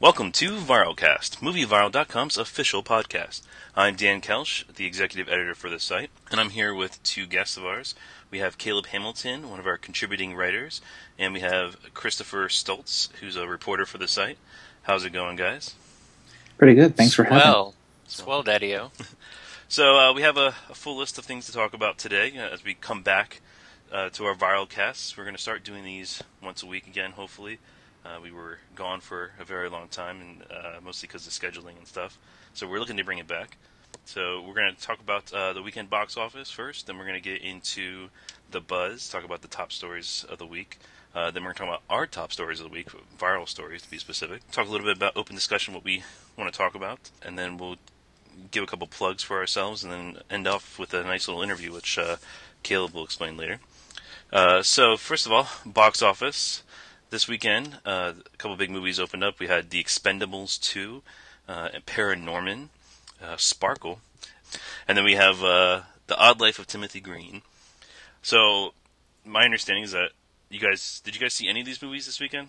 Welcome to ViralCast, MovieViral.com's official podcast. I'm Dan Kelsch, the executive editor for the site, and I'm here with two guests of ours. We have Caleb Hamilton, one of our contributing writers, and we have Christopher Stoltz, who's a reporter for the site. How's it going, guys? Pretty good. Thanks for having me. Swell, Daddy-O. So we have a full list of things to talk about today as we come back to our ViralCasts. We're going to start doing these once a week again, hopefully. We were gone for a very long time, and mostly because of scheduling and stuff. So we're looking to bring it back. So we're going to talk about the weekend box office first. Then we're going to get into the buzz, talk about the top stories of the week. Then we're going to talk about our top stories of the week, viral stories to be specific. Talk a little bit about open discussion, what we want to talk about. And then we'll give a couple plugs for ourselves, and then end off with a nice little interview, which Caleb will explain later. So first of all, box office. This weekend, a couple big movies opened up. We had The Expendables 2, and Paranorman, Sparkle, and then we have The Odd Life of Timothy Green. So, my understanding is that did you guys see any of these movies this weekend?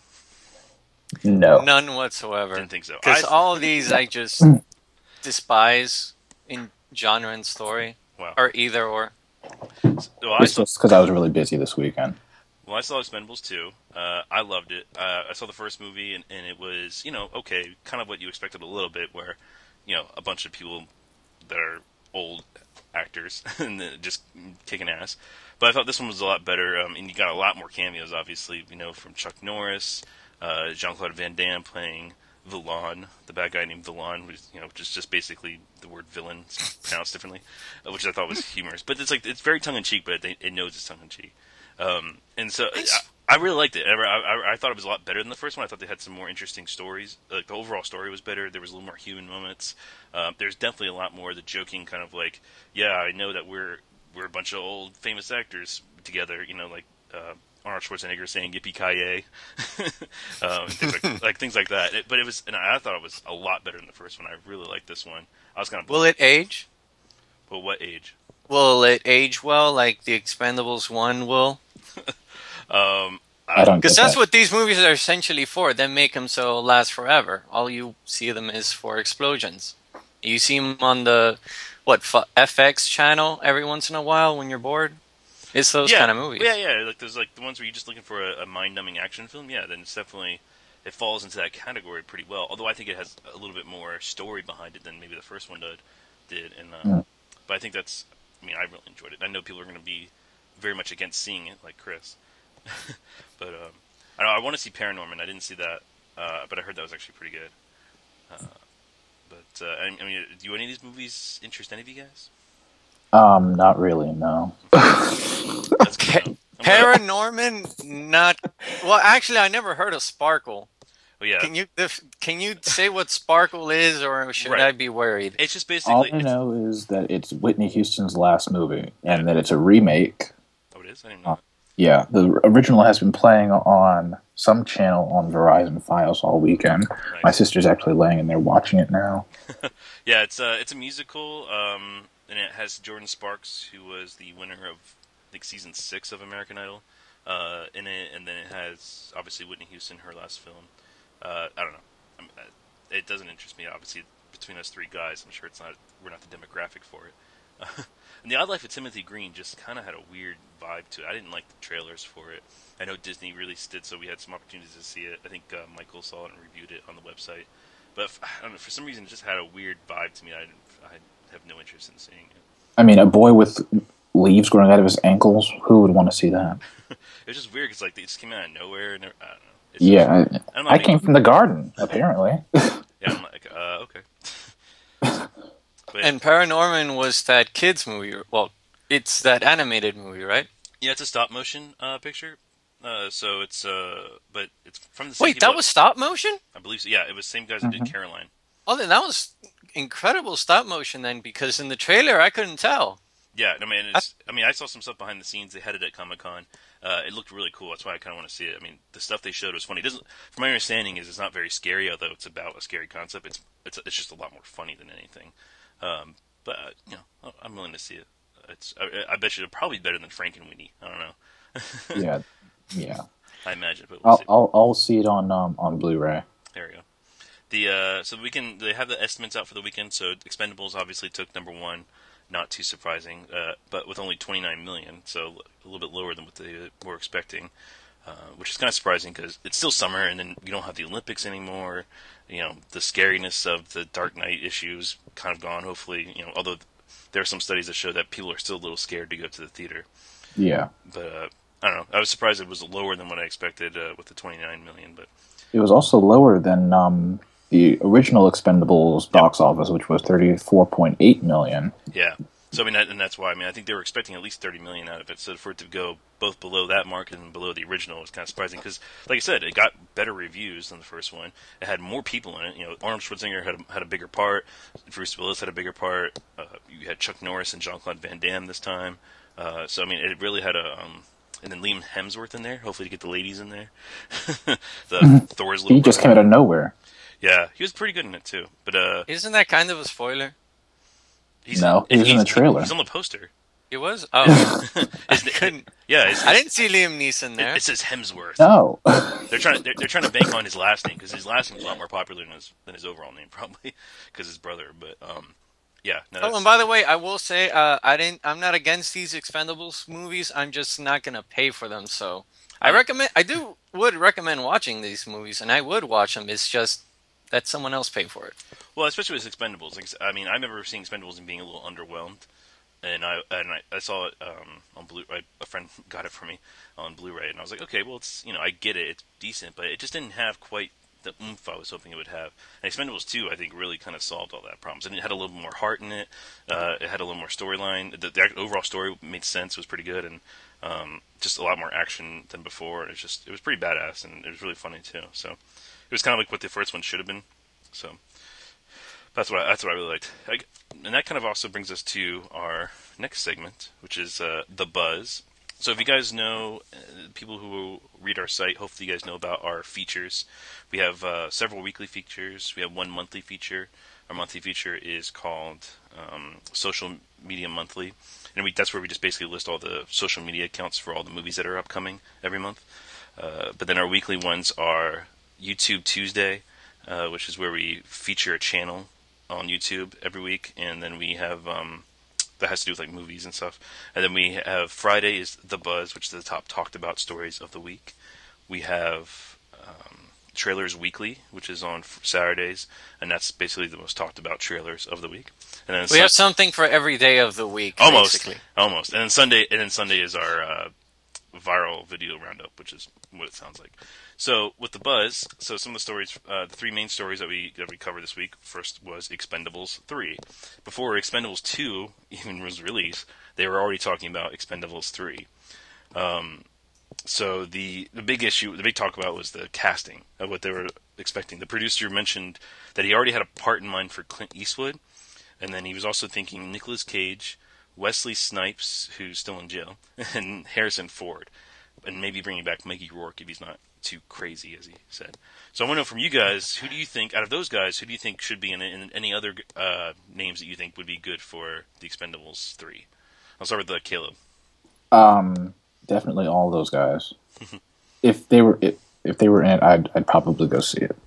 No. None whatsoever. Didn't think so. Because all of these I just despise in genre and story. Wow. Or either or. Well, It's just because I was really busy this weekend. I saw Expendables 2. I loved it. I saw the first movie, and it was, okay, kind of what you expected a little bit, where, a bunch of people that are old actors and just kicking ass. But I thought this one was a lot better, and you got a lot more cameos, obviously, from Chuck Norris, Jean-Claude Van Damme playing Villain, the bad guy named Villain, which is just basically the word villain pronounced differently, which I thought was humorous. But it's very tongue-in-cheek, but it knows it's tongue-in-cheek. And so I really liked it. I thought it was a lot better than the first one. I thought they had some more interesting stories. Like, the overall story was better. There was a little more human moments. There's definitely a lot more of the joking kind of like, yeah, I know that we're a bunch of old famous actors together. Like Arnold Schwarzenegger saying "Yippee-ki-yay," things like that. But it was, and I thought it was a lot better than the first one. I really liked this one. I was kind of. Will it age? Well, what age? Will it age well, like The Expendables 1 will? I don't. Because that's what these movies are essentially for. They make them so last forever. All you see them is for explosions. You see them on the FX channel every once in a while when you're bored. It's those kind of movies. Yeah. Like there's like the ones where you're just looking for a mind-numbing action film. Yeah, then it's definitely it falls into that category pretty well. Although I think it has a little bit more story behind it than maybe the first one did. And but I think that's. I mean, I really enjoyed it. I know people are going to be very much against seeing it, like Chris. But I want to see Paranorman. I didn't see that, but I heard that was actually pretty good. I mean, do any of these movies interest any of you guys? Not really. No. That's good. Paranorman, not. Well, actually, I never heard of Sparkle. Oh yeah. Can you say what Sparkle is, or should I be worried? It's just basically. All I know is that it's Whitney Houston's last movie, and that it's a remake. Oh, it is. I didn't know. Yeah, the original has been playing on some channel on Verizon Files all weekend. Nice. My sister's actually laying in there watching it now. Yeah, it's a musical, and it has Jordan Sparks, who was the winner of I think season 6 of American Idol, in it, and then it has obviously Whitney Houston, her last film. I don't know. It doesn't interest me. Obviously, between us three guys, I'm sure we're not the demographic for it. And The Odd Life of Timothy Green just kind of had a weird vibe to it. I didn't like the trailers for it. I know Disney released it, so we had some opportunities to see it. I think Michael saw it and reviewed it on the website. But I don't know, for some reason, it just had a weird vibe to me. I have no interest in seeing it. I mean, a boy with leaves growing out of his ankles. Who would want to see that? It was just weird because like they just came out of nowhere. And I don't know. Yeah, I maybe, came from the garden, apparently. Yeah, I'm like, okay. And Paranorman was that kids movie. Well, it's that animated movie, right? Yeah, it's a stop motion picture. So it's but it's from the same Wait, people that was stop motion? I believe so. Yeah, it was the same guys that did Caroline. Oh, then that was incredible stop motion then, because in the trailer I couldn't tell. Yeah, I mean, I saw some stuff behind the scenes. They had it at Comic-Con. It looked really cool. That's why I kind of want to see it. I mean, the stuff they showed was funny. From my understanding, it's not very scary, although it's about a scary concept. It's just a lot more funny than anything. But I'm willing to see it. I bet you it'll probably be better than Frankenweenie. I don't know. Yeah. I imagine, but we'll see. I'll see it on Blu-ray. There we go. So they have the estimates out for the weekend. So Expendables obviously took number one, not too surprising, but with only 29 million, so a little bit lower than what they were expecting, which is kind of surprising because it's still summer and then we don't have the Olympics anymore. The scariness of the Dark Knight issues kind of gone. Hopefully, although there are some studies that show that people are still a little scared to go to the theater. Yeah. But I don't know. I was surprised it was lower than what I expected with the 29 million, but. It was also lower than the original Expendables box office, which was 34.8 million. Yeah. So and that's why. I think they were expecting at least 30 million out of it. So for it to go both below that mark and below the original was kind of surprising because, like I said, it got better reviews than the first one. It had more people in it. Arnold Schwarzenegger had a bigger part. Bruce Willis had a bigger part. You had Chuck Norris and Jean-Claude Van Damme this time. So it really had a. And then Liam Hemsworth in there, hopefully to get the ladies in there. Thor's little. He just came out of nowhere. Yeah, he was pretty good in it too. But isn't that kind of a spoiler? He was in the trailer. He's on the poster. He was? Oh. I didn't see Liam Neeson there. It says Hemsworth. No. They're trying to bank on his last name because his last name is a lot more popular than his overall name, probably because his brother. But yeah. No, and by the way, I will say I'm not against these Expendables movies. I'm just not gonna pay for them. So I would recommend watching these movies, and I would watch them. It's just that someone else pay for it. Well, especially with Expendables. I remember seeing Expendables and being a little underwhelmed. And I saw it on Blu-ray. A friend got it for me on Blu-ray, and I was like, okay, well, it's I get it, it's decent, but it just didn't have quite the oomph I was hoping it would have. And Expendables 2, I think, really kind of solved all that problems. And it had a little more heart in it. It had a little more storyline. The overall story made sense, was pretty good, and just a lot more action than before. It was pretty badass, and it was really funny too. So it was kind of like what the first one should have been. So. That's what I really liked. And that kind of also brings us to our next segment, which is The Buzz. So if you guys know, people who read our site, hopefully you guys know about our features. We have several weekly features. We have one monthly feature. Our monthly feature is called Social Media Monthly. And that's where we just basically list all the social media accounts for all the movies that are upcoming every month. But then our weekly ones are YouTube Tuesday, which is where we feature a channel on YouTube every week, and then we have that has to do with like movies and stuff. And then we have Friday is The Buzz, which is the top talked about stories of the week. We have Trailers Weekly, which is on Saturdays, and that's basically the most talked about trailers of the week. And then we have something for every day of the week, almost. And then Sunday is our viral video roundup, which is what it sounds like. So with The Buzz, some of the stories, the three main stories that we covered this week. First was Expendables 3. Before Expendables 2 even was released, they were already talking about Expendables 3. So the big talk about was the casting of what they were expecting. The producer mentioned that he already had a part in mind for Clint Eastwood, and then he was also thinking Nicolas Cage, Wesley Snipes, who's still in jail, and Harrison Ford, and maybe bringing back Mickey Rourke if he's not too crazy, as he said. So I want to know from you guys, who do you think, out of those guys, who do you think should be in any other names that you think would be good for the Expendables 3? I'll start with Caleb. Definitely all those guys. If they were in it, I'd probably go see it.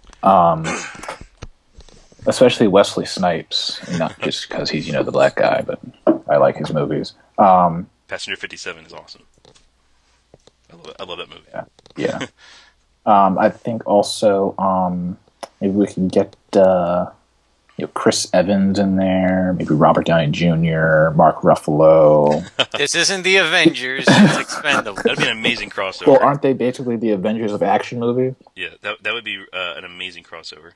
Especially Wesley Snipes, not just because he's the black guy, but I like his movies. Passenger 57 is awesome. I love that movie. Yeah. I think also maybe we can get Chris Evans in there, maybe Robert Downey Jr., Mark Ruffalo. This isn't the Avengers, it's Expendables. That'd be an amazing crossover. Well, aren't they basically the Avengers of action movies? Yeah, that would be an amazing crossover.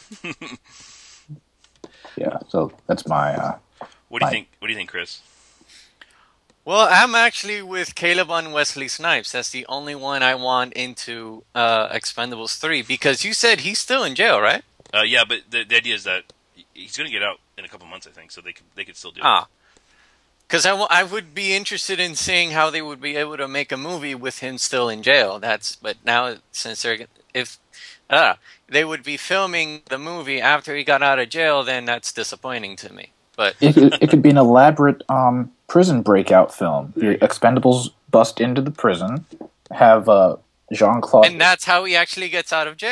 Yeah, so that's my... What do you think, Chris? Well, I'm actually with Caleb on Wesley Snipes. That's the only one I want into Expendables 3, because you said he's still in jail, right? Yeah, but the idea is that he's going to get out in a couple months, I think, so they could still do it. Because I would be interested in seeing how they would be able to make a movie with him still in jail. But now, since they would be filming the movie after he got out of jail, then that's disappointing to me. But it could be an elaborate prison breakout film. The Expendables bust into the prison, have Jean-Claude... And that's how he actually gets out of jail.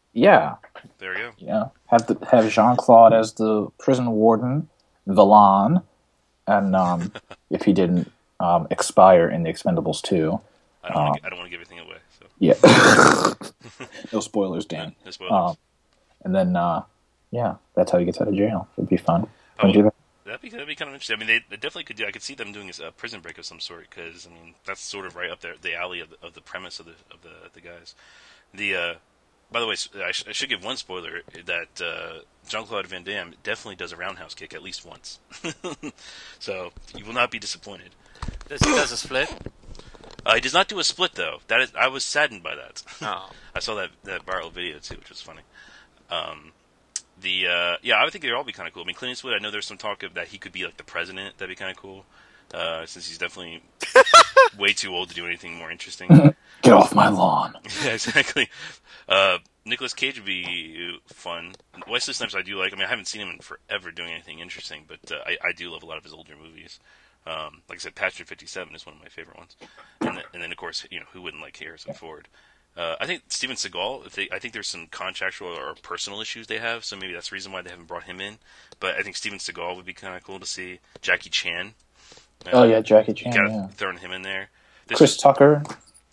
Yeah, There we go. yeah. Have Jean Claude as the prison warden, Villan, and if he didn't expire in the Expendables 2. I don't want to give everything away. So Yeah. No spoilers, no, Dan. no Um, spoilers. and then yeah, that's how he gets out of jail. It'd be fun. Wouldn't Oh, you think? that'd be kind of interesting. I mean, they definitely could do. I could see them doing a prison break of some sort because I mean that's sort of right up there, the alley of the premise of the guys. The By the way, I should give one spoiler that Jean Claude Van Damme definitely does a roundhouse kick at least once, so you will not be disappointed. Does a split? He does not do a split though. That is, I was saddened by that. Oh. I saw that viral video too, which was funny. Um, yeah, I would think they'd all be kind of cool. I mean, Clint Eastwood. I know there's some talk of that he could be like the president. That'd be kind of cool, since he's definitely way too old to do anything more interesting. Get off my lawn. Yeah, exactly. Nicolas Cage would be fun. Wesley Snipes, I do like. I mean, I haven't seen him in forever doing anything interesting, but I do love a lot of his older movies. Like I said, Passenger 57 is one of my favorite ones, and then of course, who wouldn't like Harrison Ford? I think Steven Seagal. I think there's some contractual or personal issues they have, so maybe that's the reason why they haven't brought him in. But I think Steven Seagal would be kind of cool to see. Jackie Chan. Oh yeah, Jackie You Chan. got Yeah. throwing him in there. Chris Tucker.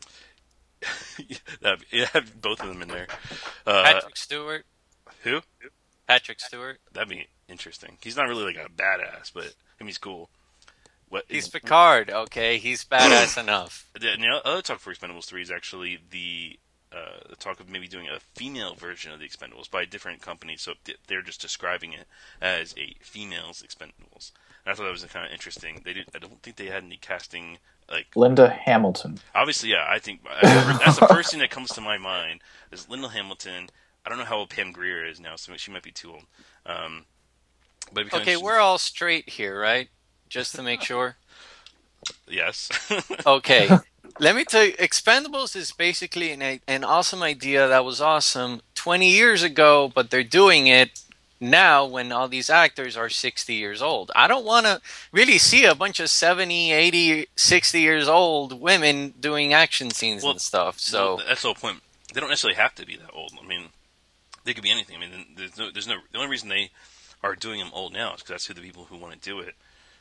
Have both of them in there. Patrick Stewart. Who? Patrick Stewart. That'd be interesting. He's not really like a badass, but I mean, he's cool. What? He's Picard. Okay, he's badass enough. The other talk for Expendables 3 is actually the talk of maybe doing a female version of the Expendables by a different company. So they're just describing it as a female's Expendables. And I thought that was kind of interesting. I don't think they had any casting. Like Linda Hamilton. obviously, yeah. I think that's the first thing that comes to my mind is Linda Hamilton. I don't know how old Pam Grier is now, so she might be too old. But it'd be Okay, we're all straight here, right? Just to make sure. yes. Okay. Let me tell you, Expendables is basically an awesome idea that was awesome 20 years ago, but they're doing it now when all these actors are 60 years old. I don't want to really see a bunch of 70, 80, 60 years old women doing action scenes Well, and stuff. So, that's the whole point. They don't necessarily have to be that old. I mean, they could be anything. I mean, there's no. The only reason they are doing them old now is because that's who the people who want to do it.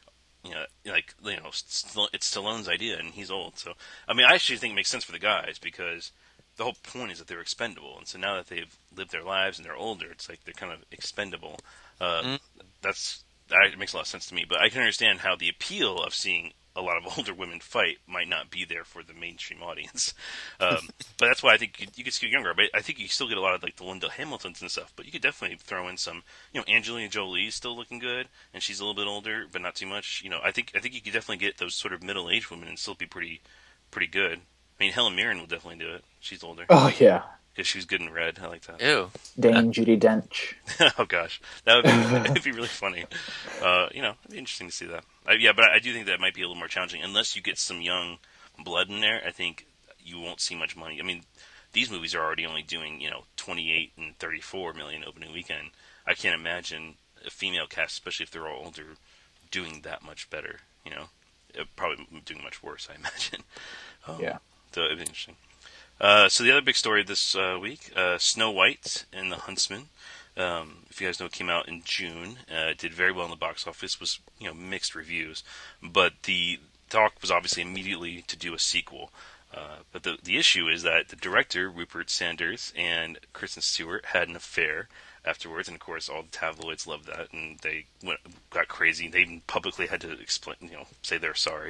It's Stallone's idea, and he's old. So, I mean, I actually think it makes sense for the guys because the whole point is that they're expendable, and so now that they've lived their lives and they're older, it's like they're kind of expendable. mm, That makes a lot of sense to me. But I can understand how the appeal of seeing a lot of older women fight might not be there for the mainstream audience. But that's why I think you could skew younger. But I think you still get a lot of like the Linda Hamiltons and stuff. But you could definitely throw in some. Angelina Jolie's still looking good, and she's a little bit older, but not too much. I think you could definitely get those sort of middle-aged women and still be pretty good. I mean, Helen Mirren will definitely do it. She's older Oh yeah, because she was good in Red. I like that. ew. Dame Judi Dench. Oh gosh, that would be it'd be really funny. It'd be interesting to see that. Yeah, but I do think that might be a little more challenging unless you get some young blood in there. I think you won't see much money. I mean, these movies are already only doing 28 and 34 million opening weekend. I can't imagine a female cast, especially if they're all older, doing that much better. Probably doing much worse. I imagine. Yeah. So it'd be interesting. So the other big story this week, Snow White and the Huntsman. If you guys know, it came out in June. It did very well in the box office. Was mixed reviews, but the talk was obviously immediately to do a sequel. But the issue is that the director Rupert Sanders and Kristen Stewart had an affair afterwards, and of course all the tabloids loved that, and they got crazy. They even publicly had to explain, say they're sorry.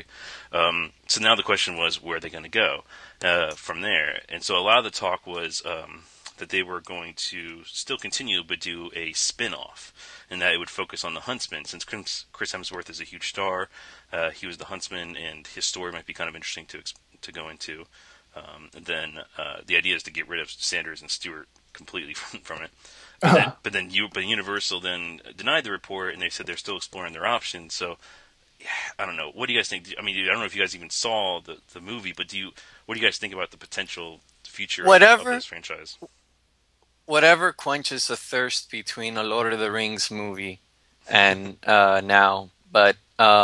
So now the question was, where are they going to go from there? And so a lot of the talk was that they were going to still continue, but do a spin-off, and that it would focus on the Huntsman. Since Chris Hemsworth is a huge star, he was the Huntsman, and his story might be kind of interesting to go into. And then the idea is to get rid of Sanders and Stewart completely from it. But then Universal then denied the report, and they said they're still exploring their options. So, yeah, I don't know. What do you guys think? I mean, I don't know if you guys even saw the movie, but what do you guys think about the potential future of this franchise? Whatever quenches the thirst between a Lord of the Rings movie and now. But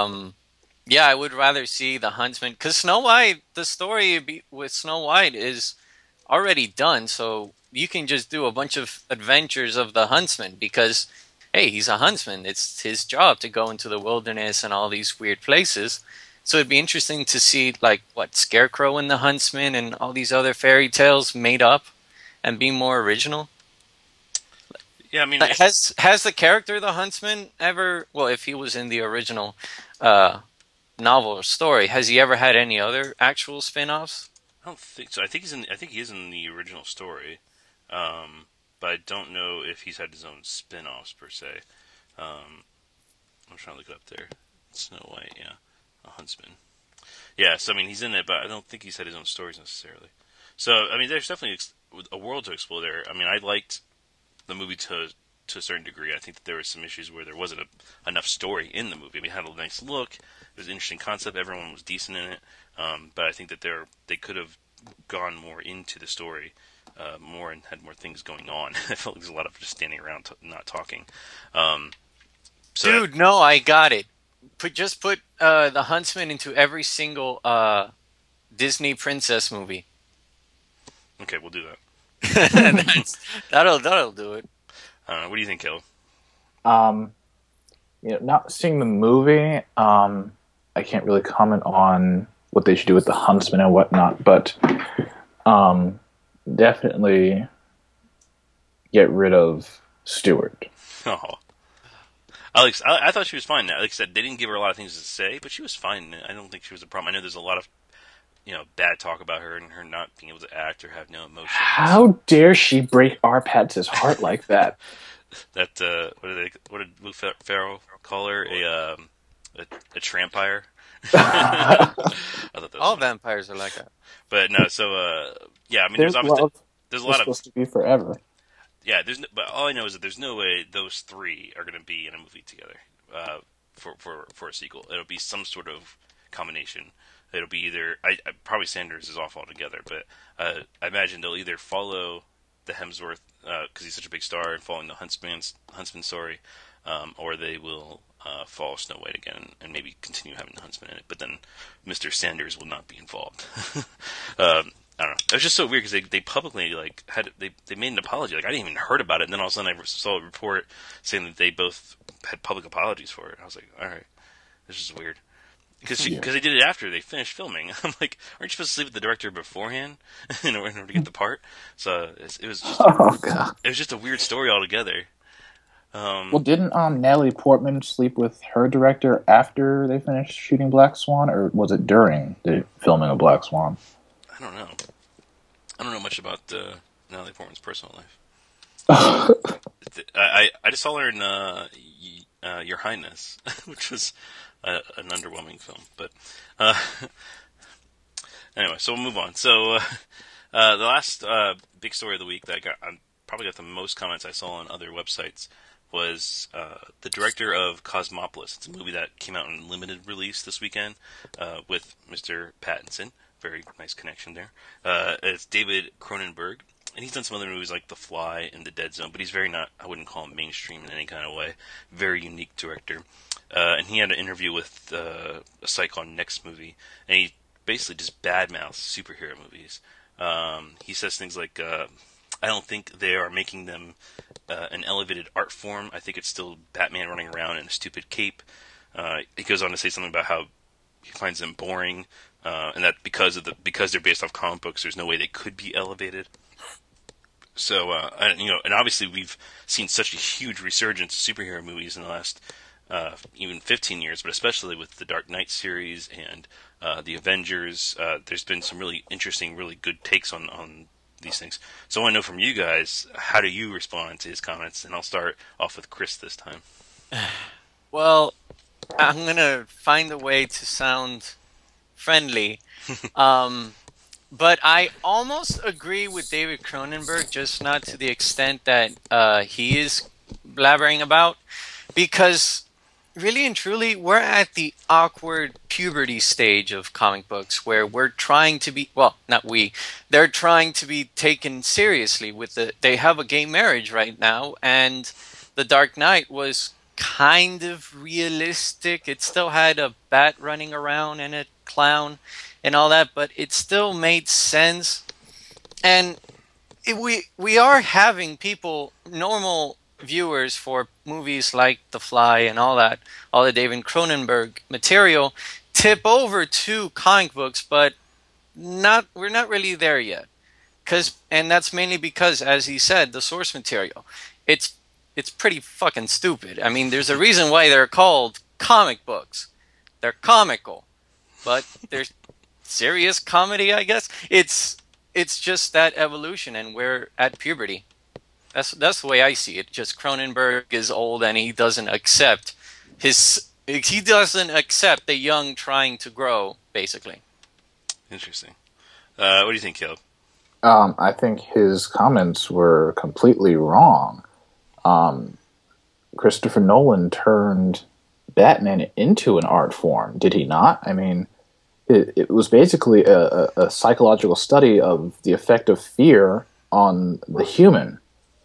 yeah, I would rather see the Huntsman, because Snow White, the story with Snow White is already done. So you can just do a bunch of adventures of the huntsman because, hey, he's a huntsman. It's his job to go into the wilderness and all these weird places. So it'd be interesting to see, like, what, Scarecrow and the Huntsman and all these other fairy tales made up and be more original. Yeah, I mean, Like, has the character the Huntsman ever? Well, if he was in the original uh, novel or story, has he ever had any other actual spin-offs? I don't think so. I think he is in the original story, um, but I don't know if he's had his own spin-offs per se. Um, I'm trying to look it up there. Snow White, yeah, a huntsman. Yeah, so I mean, he's in it, but I don't think he's had his own stories necessarily. So I mean, there's definitely a world to explore there. I mean, I liked the movie to a certain degree. I think that there were some issues where there wasn't enough story in the movie. I mean, it had a nice look. It was an interesting concept. Everyone was decent in it. But I think that they could have gone more into the story more and had more things going on. I felt like there's a lot of just standing around not talking. Um, so Dude, no, I got it. Put the Huntsman into every single Disney princess movie. okay, we'll do that. That's, that'll do it. What do you think, Caleb? Um, not seeing the movie, I can't really comment on what they should do with the Huntsman and whatnot, but um, definitely get rid of Stewart. Oh, Alex, I thought she was fine. Like I said, they didn't give her a lot of things to say, but she was fine. I don't think she was a problem. I know there's a lot of bad talk about her and her not being able to act or have no emotions. How dare she break Arpatz's heart like that? That what did Will Ferrell call her? A trampire. I thought that was All funny. vampires are like that. But no, so yeah, I mean, Their there's obviously love there's a was lot of supposed to be forever. yeah. But all I know is that there's no way those three are going to be in a movie together for a sequel. It'll be some sort of combination. It'll be either probably Sanders is off altogether, but I imagine they'll either follow the Hemsworth because he's such a big star and following the Huntsman story, or they will follow Snow White again and maybe continue having the Huntsman in it. But then Mr. Sanders will not be involved. I don't know. It was just so weird because they publicly they made an apology. Like I didn't even heard about it, and then all of a sudden I saw a report saying that they both had public apologies for it. I was like, all right, this is weird. Because they did it after they finished filming. I'm like, aren't you supposed to sleep with the director beforehand in order to get the part? So it was just Oh god. it was just a weird story altogether. Well, didn't Natalie Portman sleep with her director after they finished shooting Black Swan, or was it during the filming of Black Swan? I don't know. I don't know much about Natalie Portman's personal life. I just saw her in Your Highness, which was an underwhelming film. But anyway, so we'll move on. So the last big story of the week that I probably got the most comments I saw on other websites was the director of Cosmopolis. It's a movie that came out in limited release this weekend with Mr. Pattinson. Very nice connection there. It's David Cronenberg, and he's done some other movies like The Fly and The Dead Zone, but he's very not, I wouldn't call him mainstream in any kind of way. Very unique director. And he had an interview with a site called Next Movie, and he basically just badmouths superhero movies. He says things like, I don't think they are making them an elevated art form. I think it's still Batman running around in a stupid cape. He goes on to say something about how he finds them boring, and that because they're based off comic books, there's no way they could be elevated. So, and obviously we've seen such a huge resurgence of superhero movies in the last even 15 years, but especially with the Dark Knight series and the Avengers, there's been some really interesting, really good takes on these things. So I want to know from you guys, how do you respond to his comments? And I'll start off with Chris this time. Well, I'm gonna find a way to sound friendly. But I almost agree with David Cronenberg, just not to the extent that he is blabbering about, because really and truly, we're at the awkward puberty stage of comic books where we're trying to be, well, not we, they're trying to be taken seriously with they have a gay marriage right now, and The Dark Knight was kind of realistic. It still had a bat running around and a clown and all that, but it still made sense. And we are having people, normal viewers for movies like The Fly and all that, all the David Cronenberg material, tip over to comic books, but not we're not really there yet. And that's mainly because, as he said, the source material, it's it's pretty fucking stupid. I mean, there's a reason why they're called comic books. They're comical, but they're serious comedy, I guess. It's just that evolution, and we're at puberty. That's the way I see it. Just Cronenberg is old, and he doesn't accept the young trying to grow, basically. Interesting. What do you think, Caleb? I think his comments were completely wrong. Christopher Nolan turned Batman into an art form, did he not? I mean, it was basically a psychological study of the effect of fear on the human,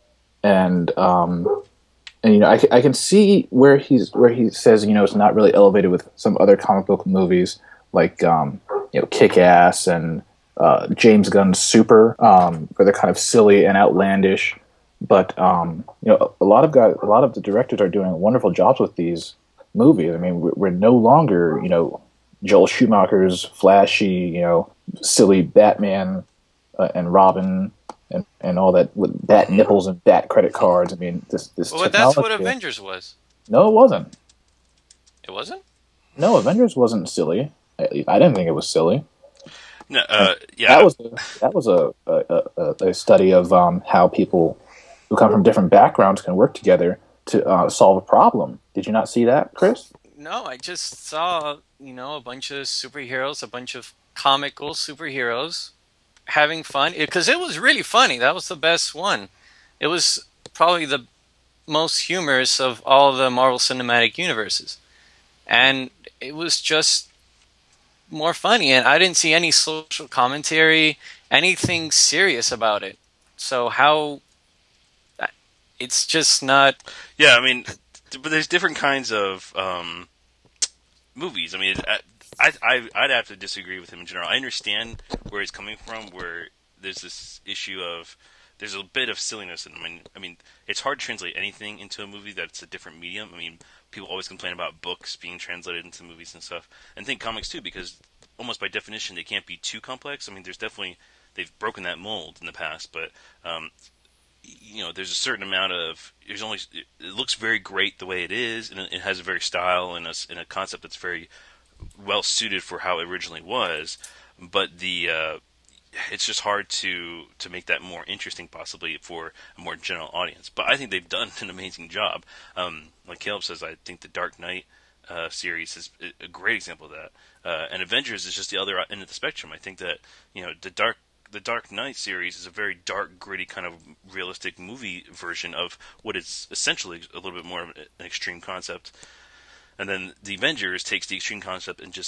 and I can see where he says it's not really elevated with some other comic book movies like Kick Ass and James Gunn's Super, where they're kind of silly and outlandish. But a lot of the directors are doing wonderful jobs with these movies. I mean, we're no longer Joel Schumacher's flashy silly Batman and Robin and all that with bat nipples and bat credit cards. I mean, this Well, that's what technology. Avengers was. No, it wasn't. It wasn't? No, Avengers wasn't silly. I didn't think it was silly. No, yeah, That was a study of how people who come from different backgrounds can work together to solve a problem. Did you not see that, Chris? No, I just saw, a bunch of superheroes, a bunch of comical superheroes having fun. Because it was really funny. That was the best one. It was probably the most humorous of all the Marvel Cinematic Universes. And it was just more funny. And I didn't see any social commentary, anything serious about it. So how. It's just not. yeah. I mean, but there's different kinds of movies. I mean, I'd have to disagree with him in general. I understand where he's coming from, where there's this issue of there's a bit of silliness in. I mean, it's hard to translate anything into a movie that's a different medium. I mean, people always complain about books being translated into movies and stuff, and think comics too, because almost by definition they can't be too complex. I mean, there's definitely they've broken that mold in the past, but there's a certain amount of there's only it looks very great the way it is, and it has a very style and a concept that's very well suited for how it originally was, but the it's just hard to make that more interesting, possibly for a more general audience. But I think they've done an amazing job. Like Caleb says, I think the Dark Knight series is a great example of that, and Avengers is just the other end of the spectrum. I think that the Dark Knight series is a very dark, gritty kind of realistic movie version of what is essentially a little bit more of an extreme concept. And then the Avengers takes the extreme concept and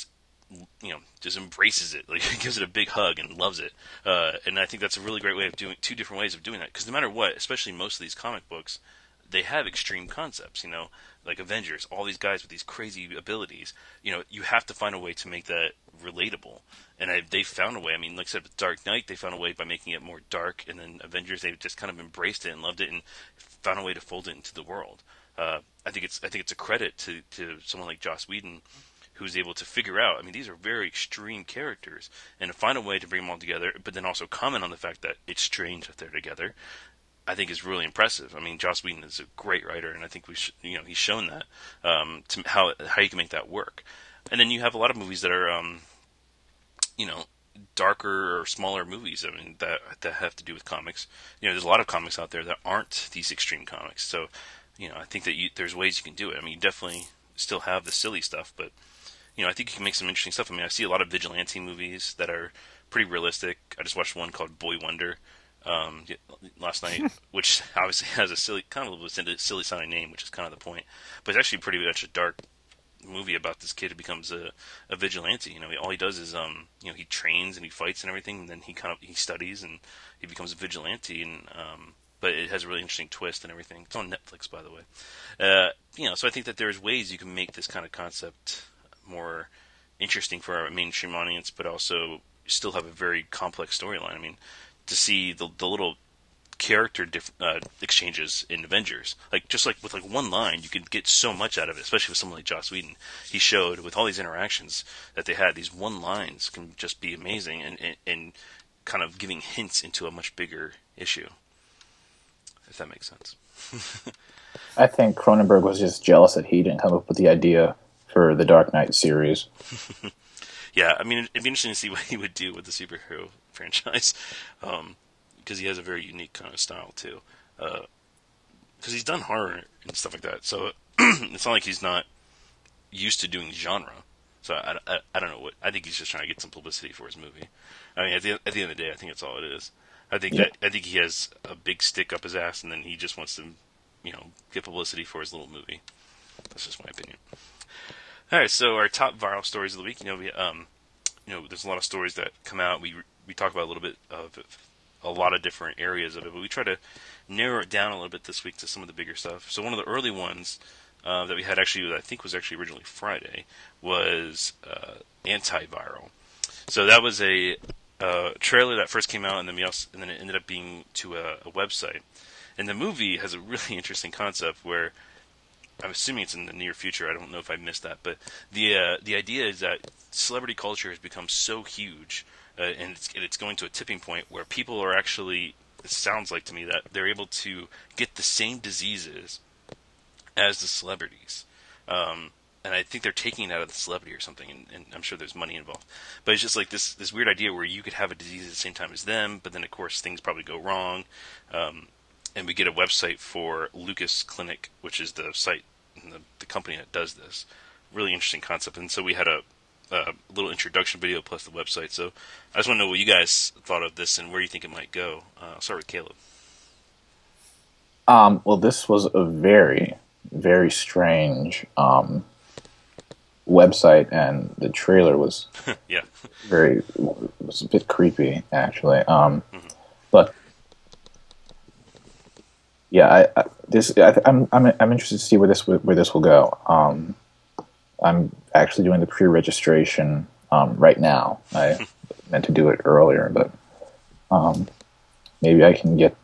just embraces it, like gives it a big hug and loves it. And I think that's a really great way of doing two different ways of doing that. Because no matter what, especially most of these comic books, they have extreme concepts. Like Avengers, all these guys with these crazy abilities. You have to find a way to make that relatable. And they found a way. I mean, like I said, with Dark Knight, they found a way by making it more dark. And then Avengers, they just kind of embraced it and loved it and found a way to fold it into the world. I think it's a credit to someone like Joss Whedon, who's able to figure out. I mean, these are very extreme characters, and to find a way to bring them all together, but then also comment on the fact that it's strange that they're together. I think is really impressive. I mean, Joss Whedon is a great writer, and I think he's shown that to how you can make that work. And then you have a lot of movies that are you know darker or smaller movies. I mean, that have to do with comics. There's a lot of comics out there that aren't these extreme comics. So I think that there's ways you can do it. I mean, you definitely still have the silly stuff, but I think you can make some interesting stuff. I mean, I see a lot of vigilante movies that are pretty realistic. I just watched one called Boy Wonder last night, which obviously has a kind of a silly sounding name, which is kind of the point. But it's actually pretty much a dark movie about this kid who becomes a vigilante. All he does is he trains and he fights and everything, and then he studies and he becomes a vigilante. And but it has a really interesting twist and everything. It's on Netflix, by the way. So I think that there's ways you can make this kind of concept more interesting for our mainstream audience, but also still have a very complex storyline. I mean, to see the little character exchanges in Avengers. Like just like with like one line, you can get so much out of it, especially with someone like Joss Whedon. He showed with all these interactions that they had, these one lines can just be amazing and kind of giving hints into a much bigger issue. If that makes sense. I think Cronenberg was just jealous that he didn't come up with the idea for the Dark Knight series. Yeah, I mean, it'd be interesting to see what he would do with the superhero franchise, because he has a very unique kind of style too. Because he's done horror and stuff like that, so it's not like he's not used to doing genre. So I don't know what I think he's just trying to get some publicity for his movie. I mean, at the end of the day, I think that's all it is. I think he has a big stick up his ass, and then he just wants to, get publicity for his little movie. That's just my opinion. All right, so our top viral stories of the week. There's a lot of stories that come out. We talk about a little bit of a lot of different areas of it, but we try to narrow it down a little bit this week to some of the bigger stuff. So one of the early ones that we had actually, I think was actually originally Friday, was Antiviral. So that was a trailer that first came out, and then it ended up being to a website. And the movie has a really interesting concept where I'm assuming it's in the near future. I don't know if I missed that, but the idea is that celebrity culture has become so huge, and it's going to a tipping point where people are actually. It sounds like to me that they're able to get the same diseases as the celebrities, and I think they're taking it out of the celebrity or something. And I'm sure there's money involved, but it's just like this weird idea where you could have a disease at the same time as them, but then of course things probably go wrong. And we get a website for Lucas Clinic, which is the site and the company that does this. Really interesting concept. And so we had a little introduction video plus the website. So I just want to know what you guys thought of this and where you think it might go. I'll start with Caleb. Well, this was a very, very strange website, and the trailer was yeah, was a bit creepy, actually. But yeah, I'm interested to see where this will go. I'm actually doing the pre-registration right now. I meant to do it earlier, but maybe I can get.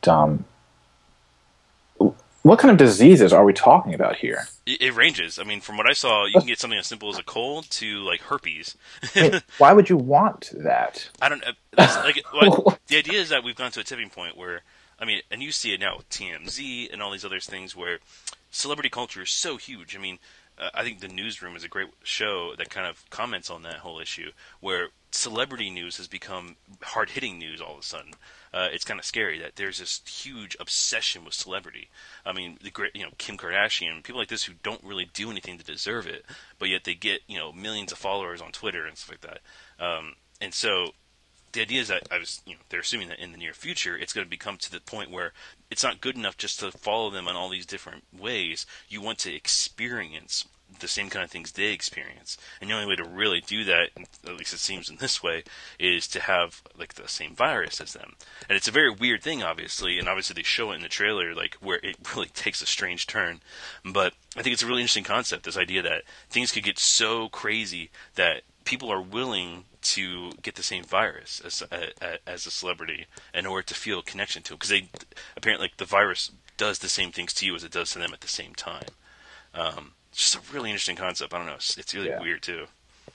What kind of diseases are we talking about here? It ranges. I mean, from what I saw, you can get something as simple as a cold to like herpes. Wait, why would you want that? I don't know. The idea is that we've gone to a tipping point where. I mean, and you see it now with TMZ and all these other things where celebrity culture is so huge. I mean, I think The Newsroom is a great show that kind of comments on that whole issue, where celebrity news has become hard-hitting news all of a sudden. It's kind of scary that there's this huge obsession with celebrity. I mean, the great, Kim Kardashian, people like this who don't really do anything to deserve it, but yet they get, millions of followers on Twitter and stuff like that. And so the idea is that they're assuming that in the near future it's going to become to the point where it's not good enough just to follow them on all these different ways. You want to experience the same kind of things they experience, and the only way to really do that, at least it seems in this way, is to have like the same virus as them. And it's a very weird thing, obviously, and obviously they show it in the trailer, like where it really takes a strange turn. But I think it's a really interesting concept, this idea that things could get so crazy that people are willing to get the same virus as a celebrity in order to feel a connection to it, because they apparently the virus does the same things to you as it does to them at the same time. It's just a really interesting concept. I don't know. It's really weird too.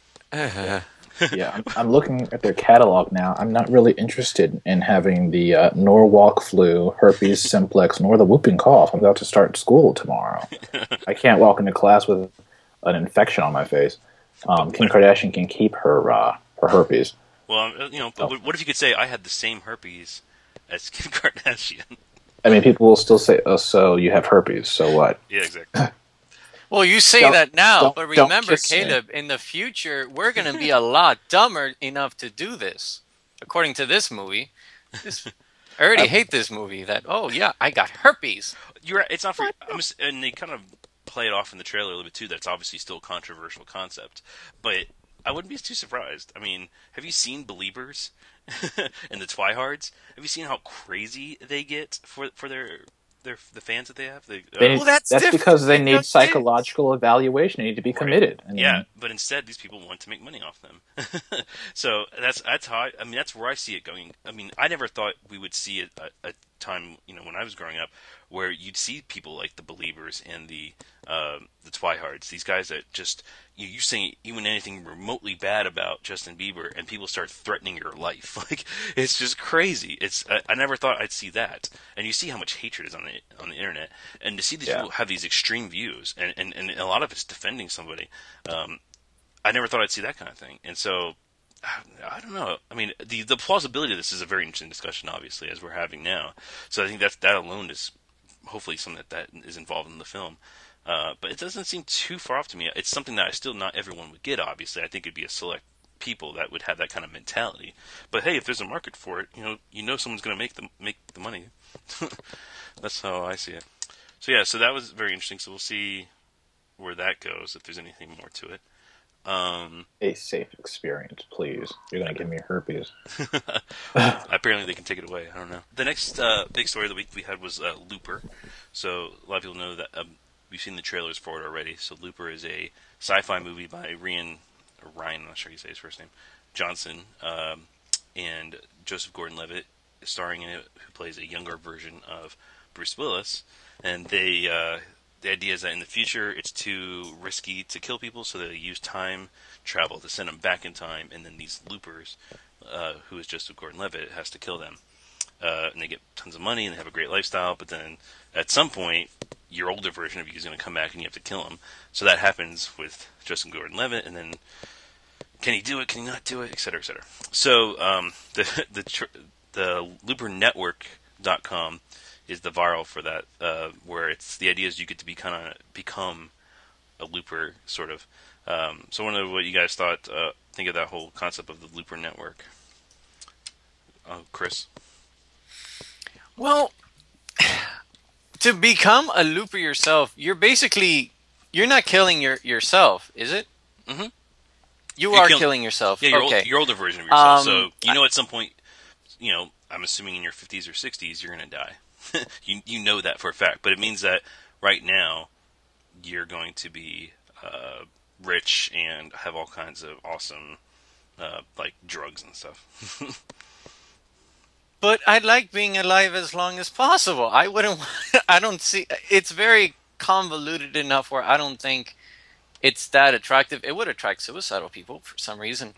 Yeah, I'm looking at their catalog now. I'm not really interested in having the Norwalk flu, herpes simplex, nor the whooping cough. I'm about to start school tomorrow. I can't walk into class with an infection on my face. Kim Kardashian can keep her herpes. Well, but what if you could say I had the same herpes as Kim Kardashian? I mean, people will still say, "Oh, so you have herpes? So what?" Yeah, exactly. Well, you say that now, but remember, Caleb, in the future, we're going to be a lot dumber enough to do this. According to this movie, I already hate this movie. That I got herpes. You're right. It's not for. And they kind of play it off in the trailer a little bit too. That's obviously still a controversial concept, but I wouldn't be too surprised. I mean, have you seen Beliebers and the Twihards? Have you seen how crazy they get for the fans that they have? That's because they need psychological evaluation. They need to be committed. I mean, but instead, these people want to make money off them. So that's how. That's where I see it going. I mean, I never thought we would see time, when I was growing up, where you'd see people like the Believers and the Twihards, these guys that just you say even anything remotely bad about Justin Bieber, and people start threatening your life. Like, it's just crazy. I never thought I'd see that, and you see how much hatred is on the internet, and to see these people have these extreme views, and a lot of it's defending somebody. I never thought I'd see that kind of thing, and so I don't know. I mean, the plausibility of this is a very interesting discussion, obviously, as we're having now. So I think that alone is hopefully something that is involved in the film. But it doesn't seem too far off to me. It's something that still not everyone would get, obviously. I think it'd be a select people that would have that kind of mentality. But hey, if there's a market for it, someone's going to make the money. That's how I see it. So yeah, so that was very interesting. So we'll see where that goes, if there's anything more to it. A safe experience, please. You're going to give me herpes. Apparently they can take it away. I don't know. The next big story of the week we had was Looper. So a lot of people know that we've seen the trailers for it already. So Looper is a sci-fi movie by Ryan, I'm not sure how you say his first name, Johnson, and Joseph Gordon-Levitt starring in it, who plays a younger version of Bruce Willis. And the idea is that in the future it's too risky to kill people, so they use time travel to send them back in time, and then these loopers, who is Joseph Gordon-Levitt, has to kill them. And they get tons of money and they have a great lifestyle, but then at some point your older version of you is going to come back and you have to kill him. So that happens with Joseph Gordon-Levitt, and then can he do it, can he not do it, etc., etc. So the LooperNetwork.com is the viral for that, where it's the idea is you get to become a looper, sort of. So I wonder what you guys think of that whole concept of the Looper Network. Chris? Well, to become a looper yourself, you're not killing yourself, is it? Mm-hmm. You're killing yourself. Yeah, okay. Your older version of yourself. So at some point, I'm assuming in your 50s or 60s, you're going to die. You know that for a fact, but it means that right now you're going to be rich and have all kinds of awesome like drugs and stuff. But I like being alive as long as possible. I don't see. It's very convoluted enough where I don't think it's that attractive. It would attract suicidal people for some reason.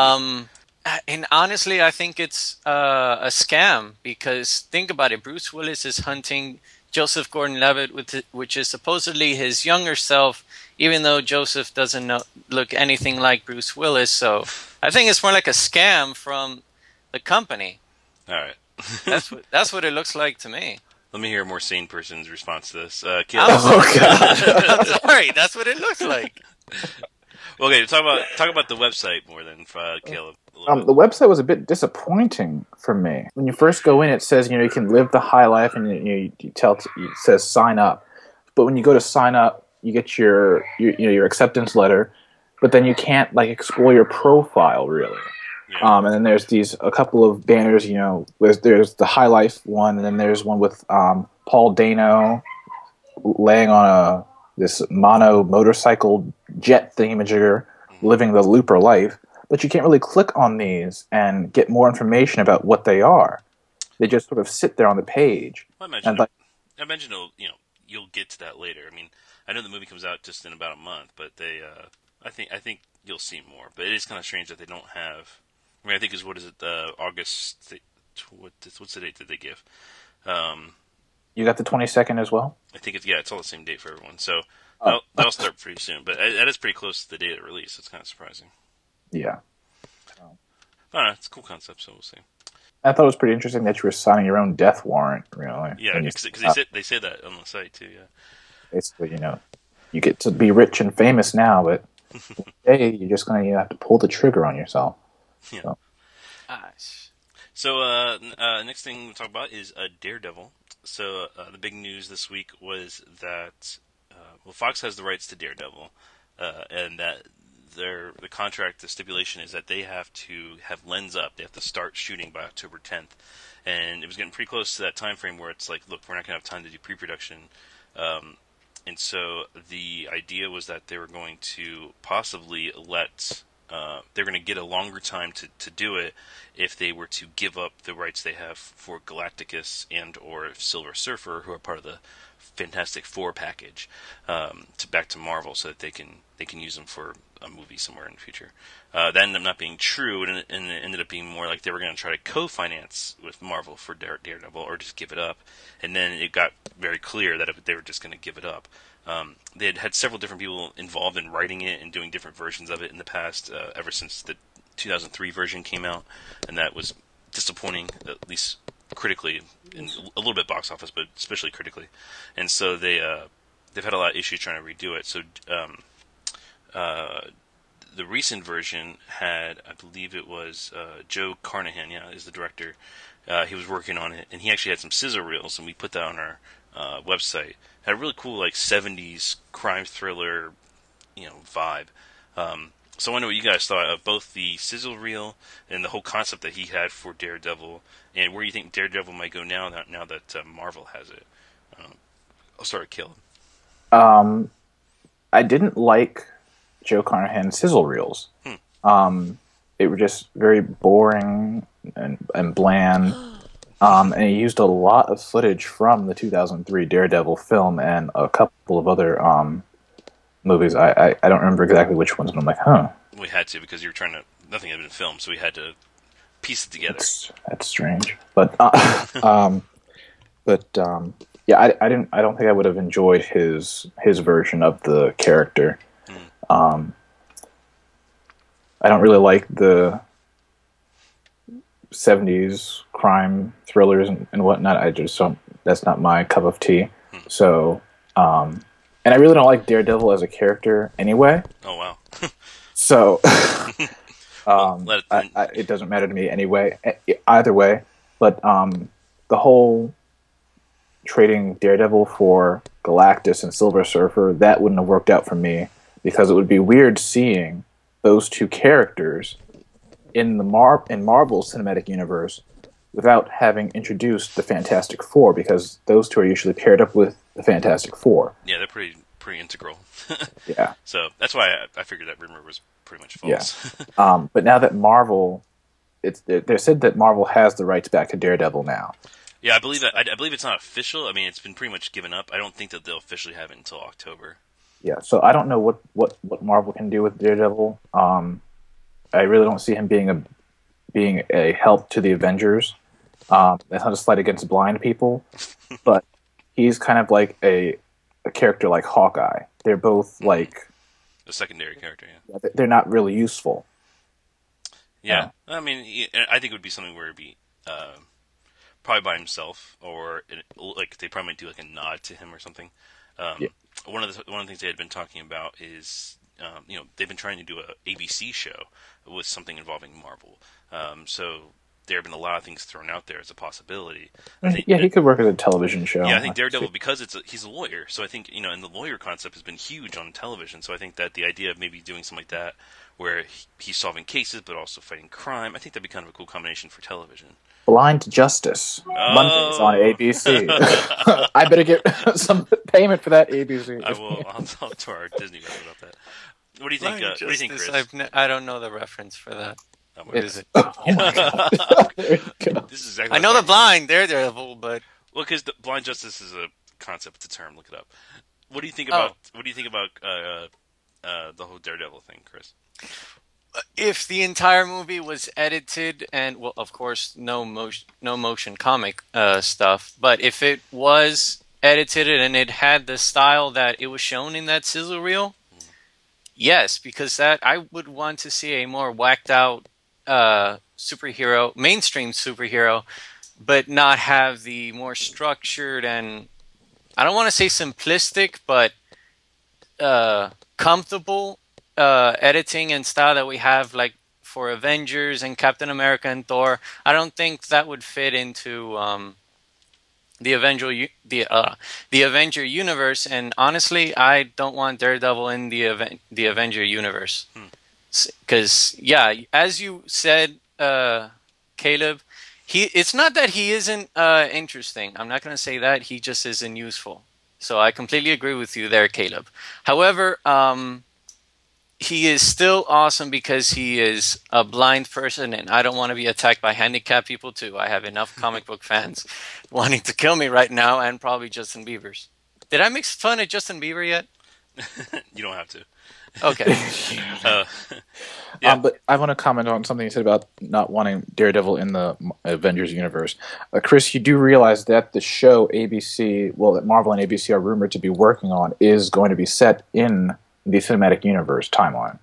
And honestly, I think it's a scam, because think about it. Bruce Willis is hunting Joseph Gordon-Levitt, which is supposedly his younger self, even though Joseph doesn't look anything like Bruce Willis. So I think it's more like a scam from the company. All right. That's what it looks like to me. Let me hear a more sane person's response to this. Oh, God. I'm sorry, that's what it looks like. Okay, talk about the website more than Caleb. The website was a bit disappointing for me. When you first go in, it says you can live the high life, and it says sign up. But when you go to sign up, you get your acceptance letter, but then you can't explore your profile really. Yeah. And then there's a couple of banners. There's the high life one, and then there's one with Paul Dano laying on this motorcycle jet thingamajigger, living the looper life. But you can't really click on these and get more information about what they are. They just sort of sit there on the page. Well, I imagine you'll get to that later. I mean, I know the movie comes out just in about a month, but I think you'll see more. But it is kind of strange that they don't have. I mean, I think August. What's the date that they give? You got the 22nd as well? I think it's all the same date for everyone. So that'll start pretty soon. But that is pretty close to the date of release. It's kind of surprising. Yeah. I don't know. It's a cool concept, so we'll see. I thought it was pretty interesting that you were signing your own death warrant, really. Yeah, because they say that on the site, too, yeah. Basically, you get to be rich and famous now, but today you're just going to have to pull the trigger on yourself. Yeah. So. Gosh. So, next thing we'll talk about is Daredevil. So, the big news this week was that, Fox has the rights to Daredevil, and that the contract, the stipulation is that they have to have lens up. They have to start shooting by October 10th. And it was getting pretty close to that time frame where it's like, look, we're not going to have time to do pre-production. And so the idea was that they were going to possibly let they're going to get a longer time to do it if they were to give up the rights they have for Galacticus and or Silver Surfer, who are part of the Fantastic Four package, to back to Marvel, so that they can use them for a movie somewhere in the future. That ended up not being true, and it ended up being more like they were going to try to co-finance with Marvel for Daredevil, or just give it up. And then it got very clear that they were just going to give it up. They had several different people involved in writing it and doing different versions of it in the past, ever since the 2003 version came out, and that was disappointing, at least critically, and a little bit box office, but especially critically. And so they've had a lot of issues trying to redo it. So the recent version had, I believe it was Joe Carnahan, is the director. He was working on it, and he actually had some sizzle reels, and we put that on our website. Had a really cool 70s crime thriller, vibe. So I wonder what you guys thought of both the sizzle reel and the whole concept that he had for Daredevil, and where you think Daredevil might go now that Marvel has it. I'll start with Caleb. I didn't like Joe Carnahan's sizzle reels. They were just very boring and bland. And he used a lot of footage from the 2003 Daredevil film and a couple of other movies. I don't remember exactly which ones, but I'm like, huh. We had to, because you were trying to. Nothing had been filmed, so we had to piece it together. That's strange, but yeah, I don't think I would have enjoyed his version of the character. I don't really like the 70s crime thrillers and whatnot. I just don't. That's not my cup of tea. So, and I really don't like Daredevil as a character anyway. Oh wow. So, it doesn't matter to me anyway. Either way, but the whole trading Daredevil for Galactus and Silver Surfer, that wouldn't have worked out for me, because it would be weird seeing those two characters in the Marvel Cinematic Universe without having introduced the Fantastic Four, because those two are usually paired up with the Fantastic Four. Yeah, they're pretty integral. Yeah. So that's why I figured that rumor was pretty much false. Yeah. But now that Marvel, they said that Marvel has the rights back to Daredevil now. Yeah, I believe that. I believe it's not official. I mean, it's been pretty much given up. I don't think that they'll officially have it until October. Yeah, so I don't know what Marvel can do with Daredevil. I really don't see him being a help to the Avengers. That's not a slight against blind people, but he's kind of like a character like Hawkeye. They're both like a secondary character. Yeah, they're not really useful. Yeah, I mean, I think it would be something where it'd be probably by himself, or they probably might do like a nod to him or something. One of the things they had been talking about is, they've been trying to do a ABC show with something involving Marvel. So there have been a lot of things thrown out there as a possibility. He could work as a television show. Yeah, I think Daredevil, because he's a lawyer, so I think, and the lawyer concept has been huge on television. So I think that the idea of maybe doing something like that, where he's solving cases but also fighting crime, I think that'd be kind of a cool combination for television. Blind Justice, Mondays on ABC. I better get some payment for that, ABC. I will. I'll talk to our Disney guys about that. What do you think? What do you think, Chris? I don't know the reference for that. What is it? Oh my god! There you go. This is exactly. I know the blind Daredevil, but because the Blind Justice is a concept, it's a term. Look it up. What do you think about? What do you think about the whole Daredevil thing, Chris? If the entire movie was edited, and well, of course, no motion comic stuff, but if it was edited and it had the style that it was shown in that sizzle reel, yes, because that I would want to see a more whacked out superhero, mainstream superhero, but not have the more structured and, I don't want to say simplistic, but comfortable editing and style that we have, like for Avengers and Captain America and Thor. I don't think that would fit into the Avenger universe. And honestly, I don't want Daredevil in the Avenger universe, because as you said, Caleb, it's not that he isn't interesting. I'm not going to say that. He just isn't useful. So I completely agree with you there, Caleb. However, he is still awesome because he is a blind person, and I don't want to be attacked by handicapped people too. I have enough comic book fans wanting to kill me right now, and probably Justin Bieber's. Did I make fun of Justin Bieber yet? You don't have to. Okay. Uh, Yeah. But I want to comment on something you said about not wanting Daredevil in the Avengers universe. Chris, you do realize that the show ABC, well, that Marvel and ABC are rumored to be working on, is going to be set in the cinematic universe timeline.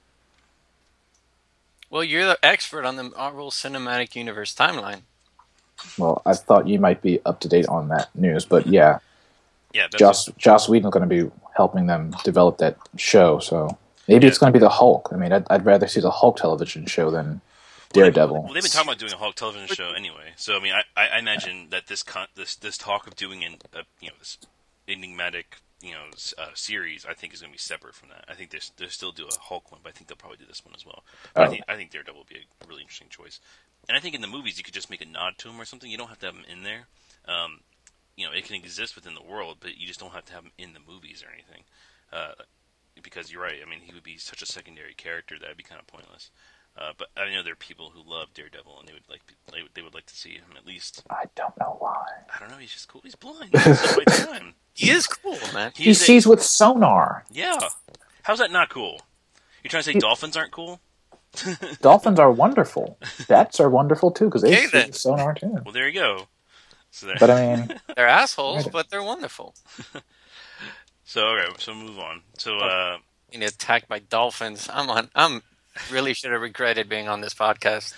Well, you're the expert on the Marvel Cinematic Universe timeline. Well, I thought you might be up to date on that news, but yeah, yeah, that's Joss Whedon's going to be helping them develop that show, so maybe it's going to be the Hulk. I mean, I'd rather see the Hulk television show than Daredevil. Well, they've been talking about doing a Hulk television show anyway. So I mean, I imagine that this talk of doing this enigmatic series, I think is going to be separate from that. I think they'll still do a Hulk one, but I think they'll probably do this one as well. But I think Daredevil will be a really interesting choice. And I think in the movies you could just make a nod to him or something. You don't have to have him in there. It can exist within the world, but you just don't have to have him in the movies or anything. Because you're right. I mean, he would be such a secondary character that would be kind of pointless. But I know there are people who love Daredevil, and they would like to see him at least. I don't know why. I don't know. He's just cool. He's blind. He's the right time. He is cool, man. He sees with sonar. Yeah. How's that not cool? You're trying to say dolphins aren't cool? Dolphins are wonderful. Bats are wonderful too because they Okay, see then. with sonar too. Well, there you go. So But I mean, They're assholes, but they're wonderful. So okay, so move on. So Being attacked by dolphins. I'm really should have regretted being on this podcast.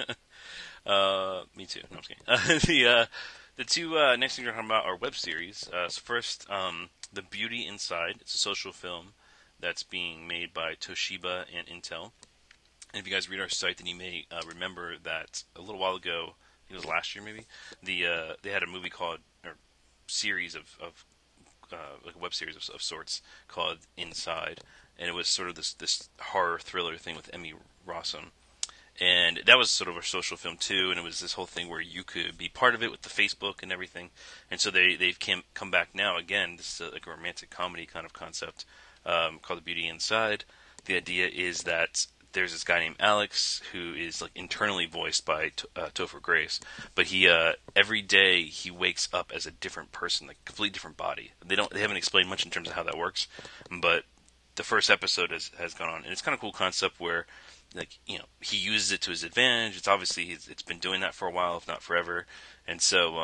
me too. No, I'm just kidding. The two next things we're talking about are web series. So first, The Beauty Inside. It's a social film that's being made by Toshiba and Intel. And if you guys read our site, then you may remember that a little while ago, I think it was last year maybe, they had a movie called, or series of like a web series of sorts called Inside, and it was sort of this horror thriller thing with Emmy Rossum. And that was sort of a social film too, and it was this whole thing where you could be part of it with the Facebook and everything. And so they've come back now again. This is like a romantic comedy kind of concept called The Beauty Inside. The idea is that there's this guy named Alex who is like internally voiced by Topher Grace, but he every day he wakes up as a different person, like a completely different body. They haven't explained much in terms of how that works, but the first episode has gone on, and it's kind of a cool concept where, like, he uses it to his advantage. It's obviously it's been doing that for a while, if not forever, and so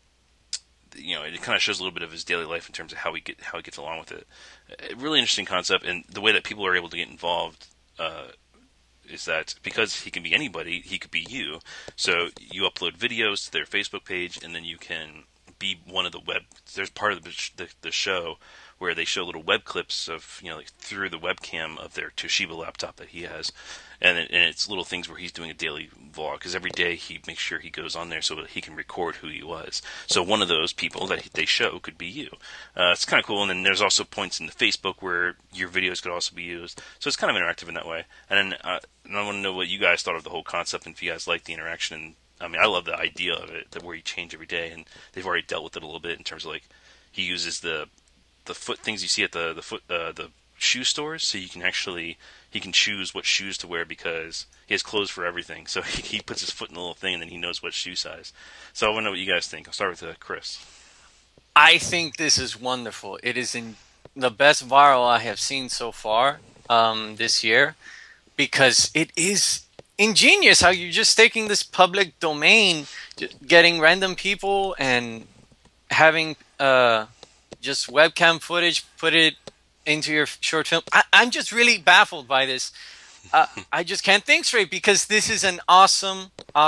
it kind of shows a little bit of his daily life in terms of how he gets along with it. A really interesting concept, and the way that people are able to get involved is that because he can be anybody, he could be you. So you upload videos to their Facebook page, and then you can be one of the web. There's part of the show where they show little web clips of like through the webcam of their Toshiba laptop that he has, and it's little things where he's doing a daily vlog because every day he makes sure he goes on there so that he can record who he was. So one of those people that they show could be you. It's kind of cool, and then there's also points in the Facebook where your videos could also be used. So it's kind of interactive in that way. And then and I want to know what you guys thought of the whole concept and if you guys like the interaction. I mean, I love the idea of it, that where you change every day, and they've already dealt with it a little bit in terms of like he uses the foot things you see at the shoe stores, so he can choose what shoes to wear because he has clothes for everything. So he puts his foot in the little thing, and then he knows what shoe size. So I want to know what you guys think. I'll start with Chris. I think this is wonderful. It is the best viral I have seen so far this year, because it is ingenious how you're just taking this public domain, getting random people and having just webcam footage, put it into your short film. I'm just really baffled by this. I just can't think straight because this is an awesome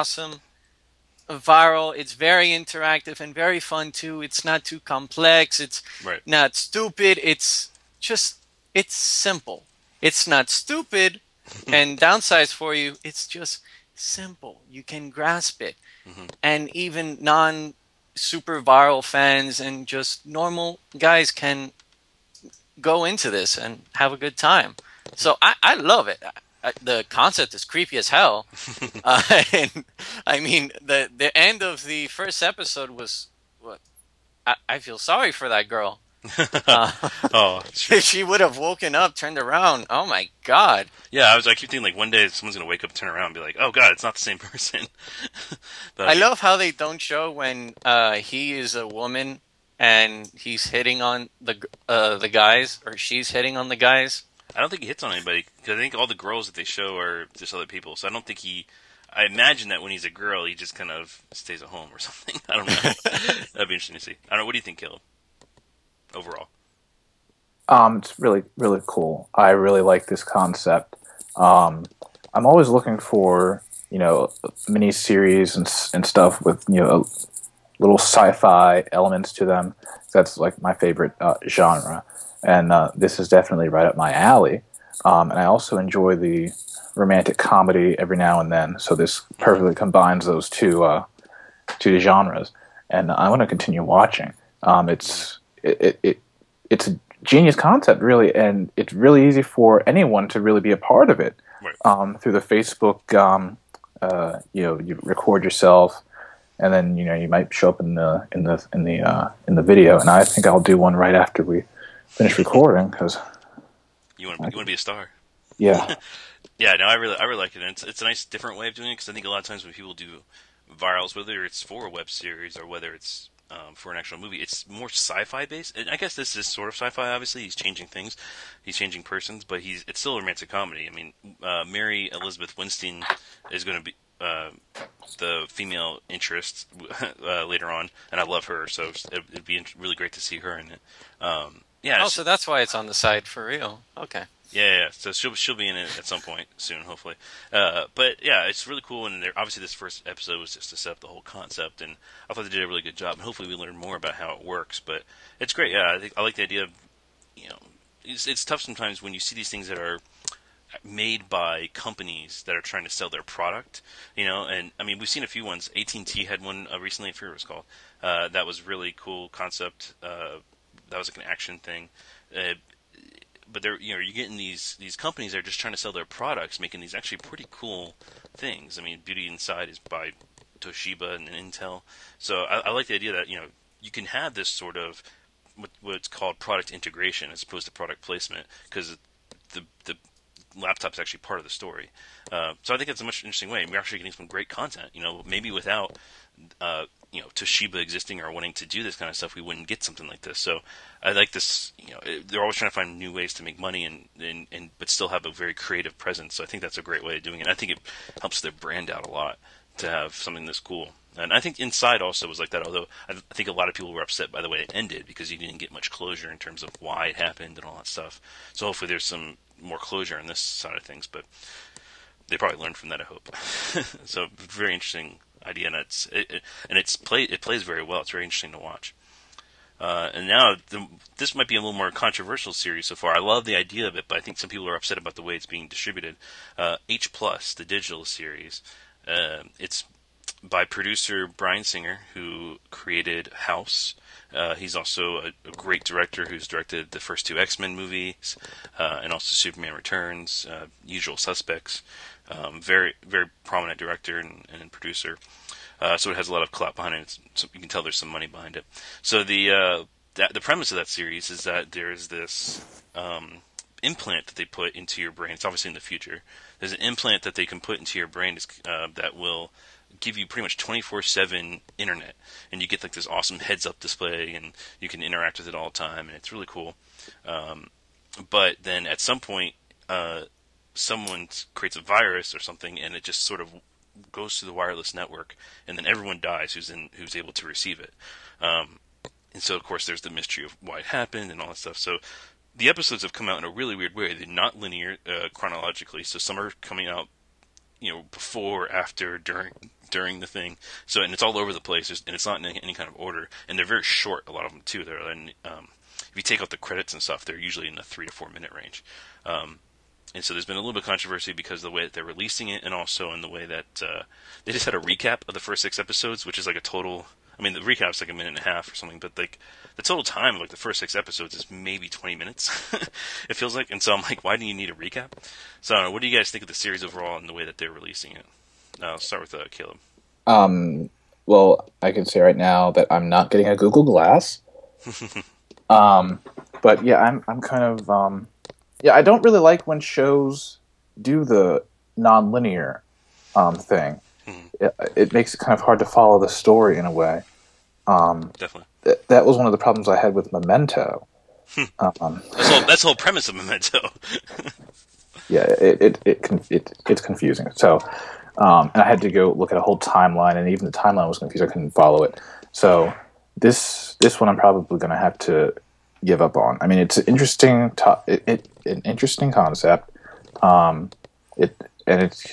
viral. It's very interactive and very fun too. It's not too complex. It's not stupid. It's simple. It's not stupid and downsized for you. It's just simple. You can grasp it. Mm-hmm. And even super viral fans and just normal guys can go into this and have a good time. So I love it. The concept is creepy as hell. And I mean, the end of the first episode was what I feel sorry for that girl. Uh, Oh, if she would have woken up, turned around, oh my god! yeah. I keep thinking like one day someone's gonna wake up, turn around, and be like, "Oh God, it's not the same person." I That'd be love how they don't show when he is a woman and he's hitting on the guys, or she's hitting on the guys. I don't think he hits on anybody because I think all the girls that they show are just other people. So I don't think he. I imagine that when he's a girl, he just kind of stays at home or something. I don't know. That'd be interesting to see. I don't know. What do you think, Caleb? Overall, It's really, really cool. I really like this concept. Um, I'm always looking for, mini series and stuff with, little sci-fi elements to them. That's like my favorite genre, and this is definitely right up my alley. And I also enjoy the romantic comedy every now and then. So this perfectly combines those two genres, and I want to continue watching. It's a genius concept, really, and it's really easy for anyone to really be a part of it. right? Through the Facebook, you record yourself, and then you might show up in the video. And I think I'll do one right after we finish recording because You want to be a star? yeah, Yeah, no, I really like it. And it's a nice different way of doing it because I think a lot of times when people do virals, whether it's for a web series or whether it's for an actual movie, it's more sci-fi based. And I guess this is sort of sci-fi. Obviously, he's changing things, he's changing persons, but it's still a romantic comedy. I mean, Mary Elizabeth Winstein is going to be the female interest later on, and I love her, so it'd be really great to see her in it. Yeah, Oh, so that's why it's on the side for real. Okay. yeah. So she'll be in it at some point soon, hopefully. But yeah, it's really cool. And obviously, this first episode was just to set up the whole concept, and I thought they did a really good job. And hopefully, we learn more about how it works. But it's great. Yeah, I like the idea of you know, it's tough sometimes when you see these things that are made by companies that are trying to sell their product. And I mean, we've seen a few ones. AT&T had one recently. I forget what it was called. That was really cool concept. That was like an action thing. Uh, but you're getting these companies that are just trying to sell their products, making these actually pretty cool things. I mean, Beauty Inside is by Toshiba and Intel, so I like the idea that you can have this sort of what's called product integration as opposed to product placement because the laptop's actually part of the story. So I think it's a much interesting way. We're actually getting some great content. Maybe without Toshiba existing or wanting to do this kind of stuff, we wouldn't get something like this. So I like this. They're always trying to find new ways to make money and but still have a very creative presence. So I think that's a great way of doing it. I think it helps their brand out a lot to have something this cool. And I think Inside also was like that, although I think a lot of people were upset by the way it ended because you didn't get much closure in terms of why it happened and all that stuff. So hopefully there's some more closure on this side of things, but they probably learned from that, I hope. So very interesting idea, and it plays very well. It's very interesting to watch. And now this might be a little more controversial series so far. I love the idea of it, but I think some people are upset about the way it's being distributed. H Plus, the digital series, it's by producer Bryan Singer, who created House. He's also a great director who's directed the first two X-Men movies, and also Superman Returns, Usual Suspects. Very, very prominent director and producer. So it has a lot of clout behind it. So you can tell there's some money behind it. So the premise of that series is that there's this implant that they put into your brain. It's obviously in the future. There's an implant that they can put into your brain that will give you pretty much 24/7 internet, and you get like this awesome heads-up display, and you can interact with it all the time, and it's really cool. But then at some point, someone creates a virus or something, and it just sort of goes to the wireless network, and then everyone dies who's able to receive it. And so, of course, there's the mystery of why it happened and all that stuff. So the episodes have come out in a really weird way. They're not linear chronologically, so some are coming out before, after, during the thing. So, and it's all over the place, and it's not in any kind of order. And they're very short, a lot of them too. They're if you take out the credits and stuff, they're usually in the 3 to 4 minute range. And so there's been a little bit of controversy because of the way that they're releasing it, and also in the way that they just had a recap of the first 6 episodes, which is like a total. I mean, the recap's like a minute and a half or something, but like the total time of like the first 6 episodes is maybe 20 minutes. It feels like, and so I'm like, why do you need a recap? So I don't know. What do you guys think of the series overall and the way that they're releasing it? I'll start with Caleb. Well, I can say right now that I'm not getting a Google Glass. Um, but yeah, I'm kind of yeah, I don't really like when shows do the non-linear thing. Mhm. It makes it kind of hard to follow the story in a way. Um, Definitely. that was one of the problems I had with Memento. Um, That's the whole premise of Memento. yeah, it's confusing. So, and I had to go look at a whole timeline, and even the timeline was confused. I couldn't follow it. So this one I'm probably going to have to give up on. I mean, it's an interesting an interesting concept. Um, it and it's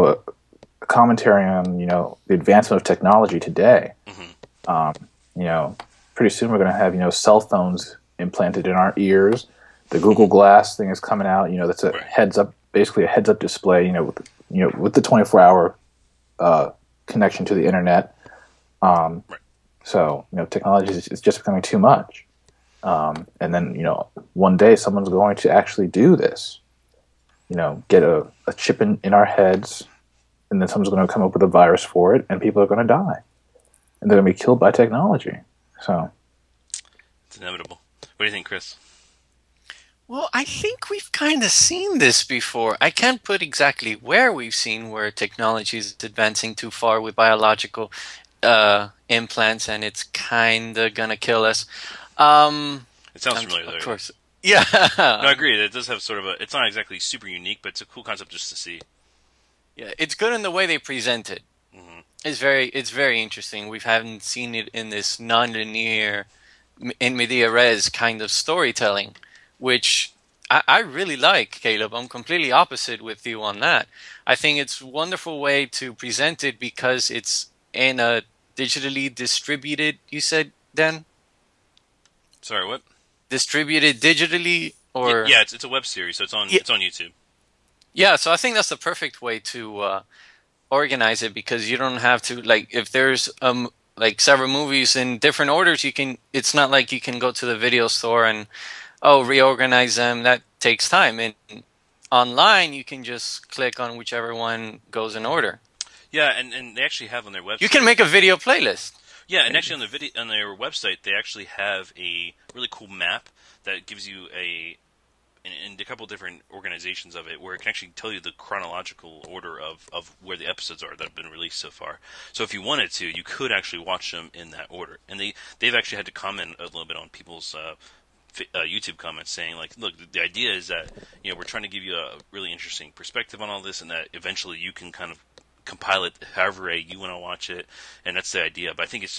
a commentary on the advancement of technology today. Hmm. Um, you know, pretty soon we're going to have cell phones implanted in our ears. The Google Glass thing is coming out. That's a Right. heads up, basically a heads up display. With the 24-hour connection to the internet. Um, Right. so technology is just becoming too much. And then one day someone's going to actually do this. Get a chip in our heads, and then someone's going to come up with a virus for it, and people are going to die, and they're going to be killed by technology. So. It's inevitable. What do you think, Chris? Well, I think we've kind of seen this before. I can't put exactly where we've seen where technology is advancing too far with biological implants, and it's kind of gonna kill us. Um, It sounds and familiar, though. of Yeah. course, No, I yeah, agree. It does have sort of a. It's not exactly super unique, but it's a cool concept just to see. yeah. It's good in the way they present it. Hmm. It's very interesting. We haven't seen it in this non-linear, in media res kind of storytelling, which I really like, Caleb. I'm completely opposite with you on that. I think it's a wonderful way to present it because it's in a digitally distributed, you said, Dan? Sorry, what? Distributed digitally Yeah, or yeah. It's a web series, so yeah, it's on YouTube. yeah, so I think that's the perfect way to organize it because you don't have to like if there's like several movies in different orders you can it's not like you can go to the video store and reorganize them. That takes time. And online you can just click on whichever one goes in order. Yeah, and they actually have on their You can website. make a video playlist. Yeah, and actually on the video on their website, they actually have a really cool map that gives you a couple different organizations of it, where it can actually tell you the chronological order of where the episodes are that have been released so far. So if you wanted to, you could actually watch them in that order. And they've actually had to comment a little bit on people's YouTube comments saying like, look, the idea is that we're trying to give you a really interesting perspective on all this, and that eventually you can kind of compile it however way you want to watch it, and that's the idea. But I think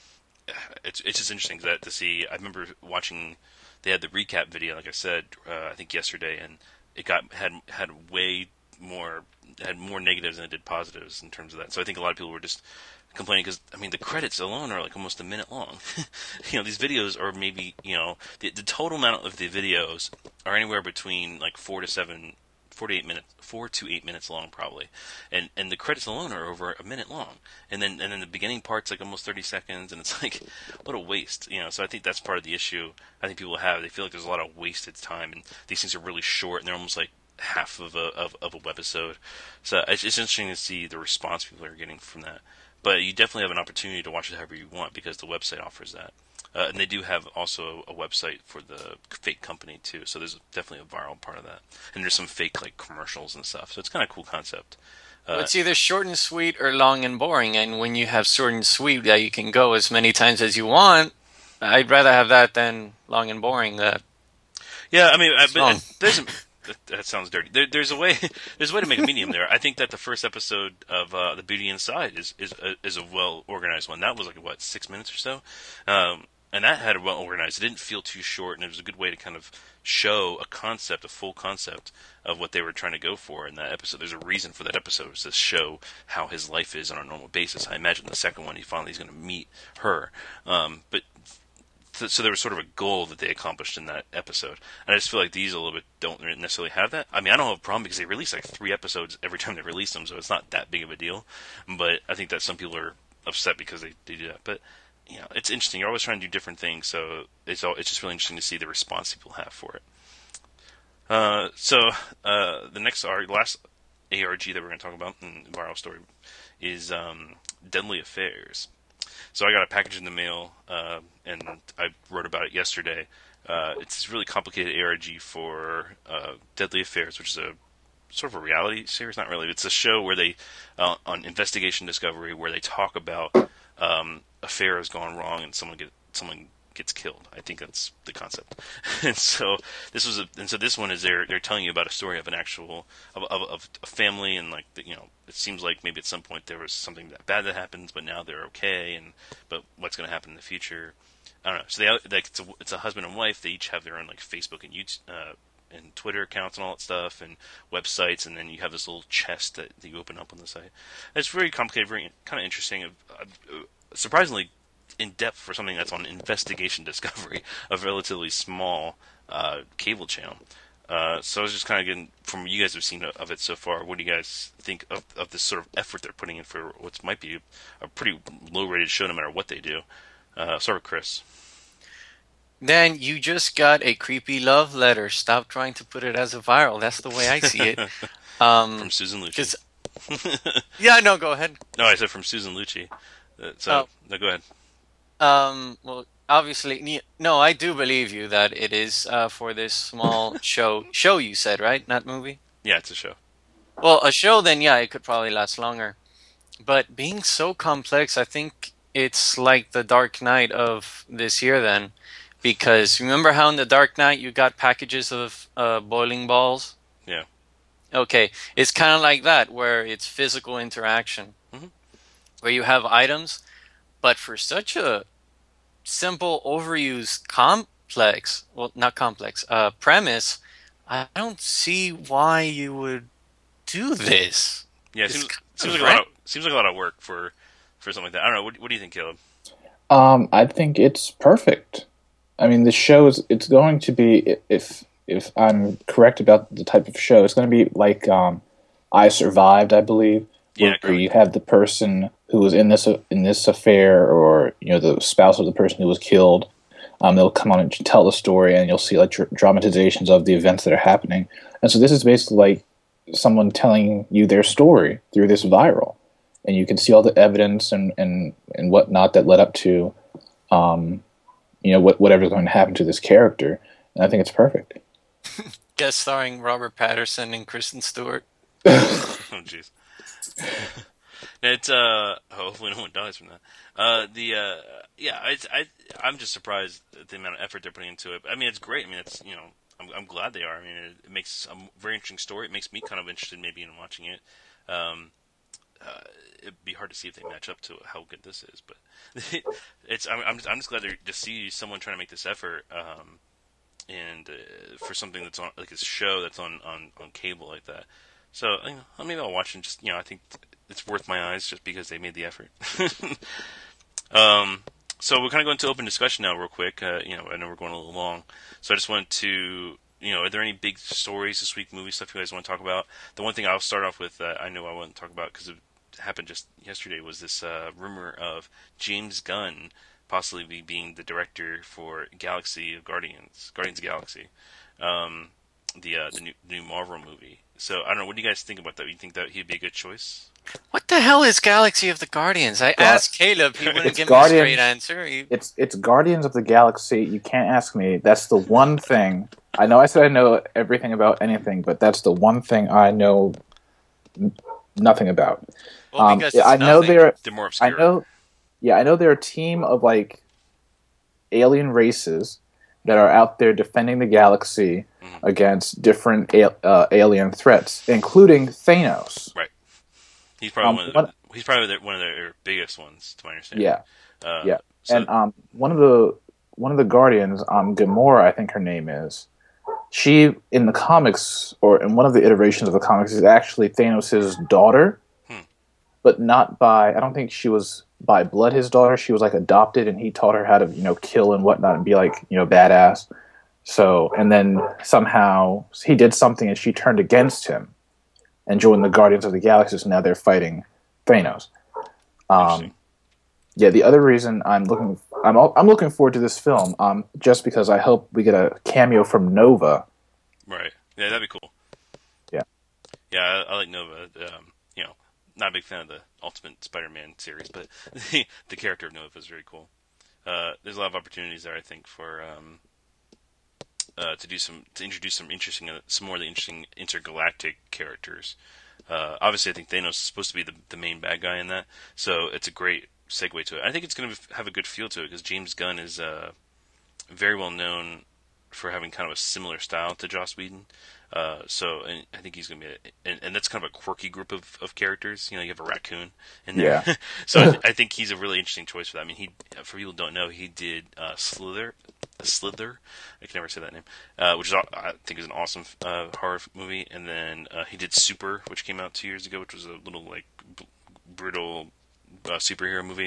it's just interesting that to see. I remember watching. They had the recap video, like I said, I think yesterday, and it had way more had more negatives than it did positives in terms of that. So I think a lot of people were just complaining because I mean the credits alone are like almost a minute long. These videos are maybe the total amount of the videos are anywhere between like 4 to 8 minutes, 4 to 8 minutes long probably, and the credits alone are over a minute long, and then the beginning part's like almost 30 seconds, and it's like what a waste, So I think that's part of the issue. I think people have they feel like there's a lot of wasted time, and these things are really short, and they're almost like half of a webisode. So it's interesting to see the response people are getting from that. But you definitely have an opportunity to watch it however you want because the website offers that. And they do have also a website for the fake company too, so there's definitely a viral part of that. And there's some fake like commercials and stuff, so it's kind of a cool concept. Well, Uh, it's either short and sweet or long and boring, and when you have short and sweet that you can go as many times as you want, I'd rather have that than long and boring that yeah, I mean, it's long. there's that sounds dirty. There's a way there's a way to make a medium there. I think that the first episode of The Beauty Inside is a well organized one. That was like what 6 minutes or so. And that had it well organized. It didn't feel too short, and it was a good way to kind of show a concept, a full concept of what they were trying to go for in that episode. There's a reason for that episode, was to show how his life is on a normal basis. I imagine the second one, he finally is going to meet her. But so there was sort of a goal that they accomplished in that episode. And I just feel like these a little bit don't necessarily have that. I mean, I don't have a problem because they release like 3 episodes every time they release them, so it's not that big of a deal. But I think that some people are upset because they do that. But it's interesting. You're always trying to do different things, so it's just really interesting to see the response people have for it. The last ARG that we're going to talk about in Viral Story is Deadly Affairs. So I got a package in the mail, and I wrote about it yesterday. It's this really complicated ARG for Deadly Affairs, which is a sort of a reality series. Not really. It's a show where they on Investigation Discovery where they talk about affairs gone wrong and someone gets killed. I think that's the concept. And so this one is they're telling you about a story of an actual of a family, and like it seems like maybe at some point there was something that bad that happens, but now they're okay, and but what's going to happen in the future? I don't know. So it's a husband and wife. They each have their own like Facebook and YouTube and Twitter accounts and all that stuff, and websites, and then you have this little chest that you open up on the site. It's very complicated, very kind of interesting, surprisingly in depth for something that's on Investigation Discovery, a relatively small cable channel. So I was just kind of getting, from you guys have seen of it so far, what do you guys think of this sort of effort they're putting in for what might be a pretty low-rated show no matter what they do? Start with Chris. Then you just got a creepy love letter. Stop trying to put it as a viral. That's the way I see it. From Susan Lucci. 'Cause- yeah, no, go ahead. No, I said from Susan Lucci. No, go ahead. Well, obviously, no, I do believe you that it is for this small show. Show, you said, right? Not movie? Yeah, it's a show. Well, a show, then, yeah, it could probably last longer. But being so complex, I think it's like the Dark Knight of this year, then. Because remember how in the Dark Knight you got packages of boiling balls? Yeah. Okay, it's kind of like that, where it's physical interaction. Mhm. Where you have items, but for such a simple, overused, complex, well, not complex, premise, I don't see why you would do this. Yeah, It's seems like a lot of work for something like that. I don't know. What do you think, Caleb? I think it's perfect. I mean, the show it's going to be, if I'm correct about the type of show, it's going to be like I Survived, I believe, Yeah, where you have the person who was in this affair, or the spouse of the person who was killed. They'll come on and tell the story, and you'll see like dramatizations of the events that are happening. And so this is basically like someone telling you their story through this viral, and you can see all the evidence and whatnot that led up to whatever's going to happen to this character. And I think it's perfect. Guest starring Robert Patterson and Kristen Stewart. Oh, jeez. It's hopefully no one dies from that. I'm just surprised at the amount of effort they're putting into it. I mean, it's great. I mean, it's I'm glad they are. I mean, it makes a very interesting story. It makes me kind of interested maybe in watching it. It'd be hard to see if they match up to how good this is, but I'm just glad to see someone trying to make this effort, and for something that's on like a show that's on cable like that. So maybe I'll watch and just I think it's worth my eyes just because they made the effort. So we're kind of going to open discussion now, real quick. I know we're going a little long, so I just wanted to. Are there any big stories this week, movie stuff you guys want to talk about? The one thing I'll start off with, I know I want to talk about because it happened just yesterday, was this rumor of James Gunn possibly being the director for Galaxy of Guardians of Galaxy, the new Marvel movie. So I don't know. What do you guys think about that? You think that he'd be a good choice? What the hell is Galaxy of the Guardians? I asked Caleb. He wouldn't give me a straight answer. It's Guardians of the Galaxy. You can't ask me. That's the one thing. I know I said I know everything about anything, but that's the one thing I know nothing about. Well, because I know they're more obscure. I know they're a team of like alien races that are out there defending the galaxy against different alien threats, including Thanos. Right. He's probably one of their biggest ones, to my understanding. Yeah. And one of the Guardians, Gamora, I think her name is. She, in the comics, or in one of the iterations of the comics, is actually Thanos' daughter, but not by. I don't think she was by blood his daughter. She was like adopted, and he taught her how to kill and whatnot and be like badass. So, and then somehow he did something, and she turned against him and joined the Guardians of the Galaxy. So now they're fighting Thanos. Yeah, the other reason I'm looking forward to this film, just because I hope we get a cameo from Nova. Right. Yeah, that'd be cool. Yeah. Yeah, I like Nova. not a big fan of the Ultimate Spider-Man series, but the character of Nova is very cool. There's a lot of opportunities there, I think, for to introduce some more of the interesting intergalactic characters. Obviously, I think Thanos is supposed to be the main bad guy in that, so it's a great segue to it. I think it's going to have a good feel to it because James Gunn is very well known for having kind of a similar style to Joss Whedon. And I think he's going to be, and that's kind of a quirky group of characters. You know, you have a raccoon in there. Yeah. So I think he's a really interesting choice for that. I mean, for people who don't know, he did Slither. I can never say that name. Which is, I think is an awesome horror movie. And then he did Super, which came out 2 years ago, which was a little like brutal superhero movie.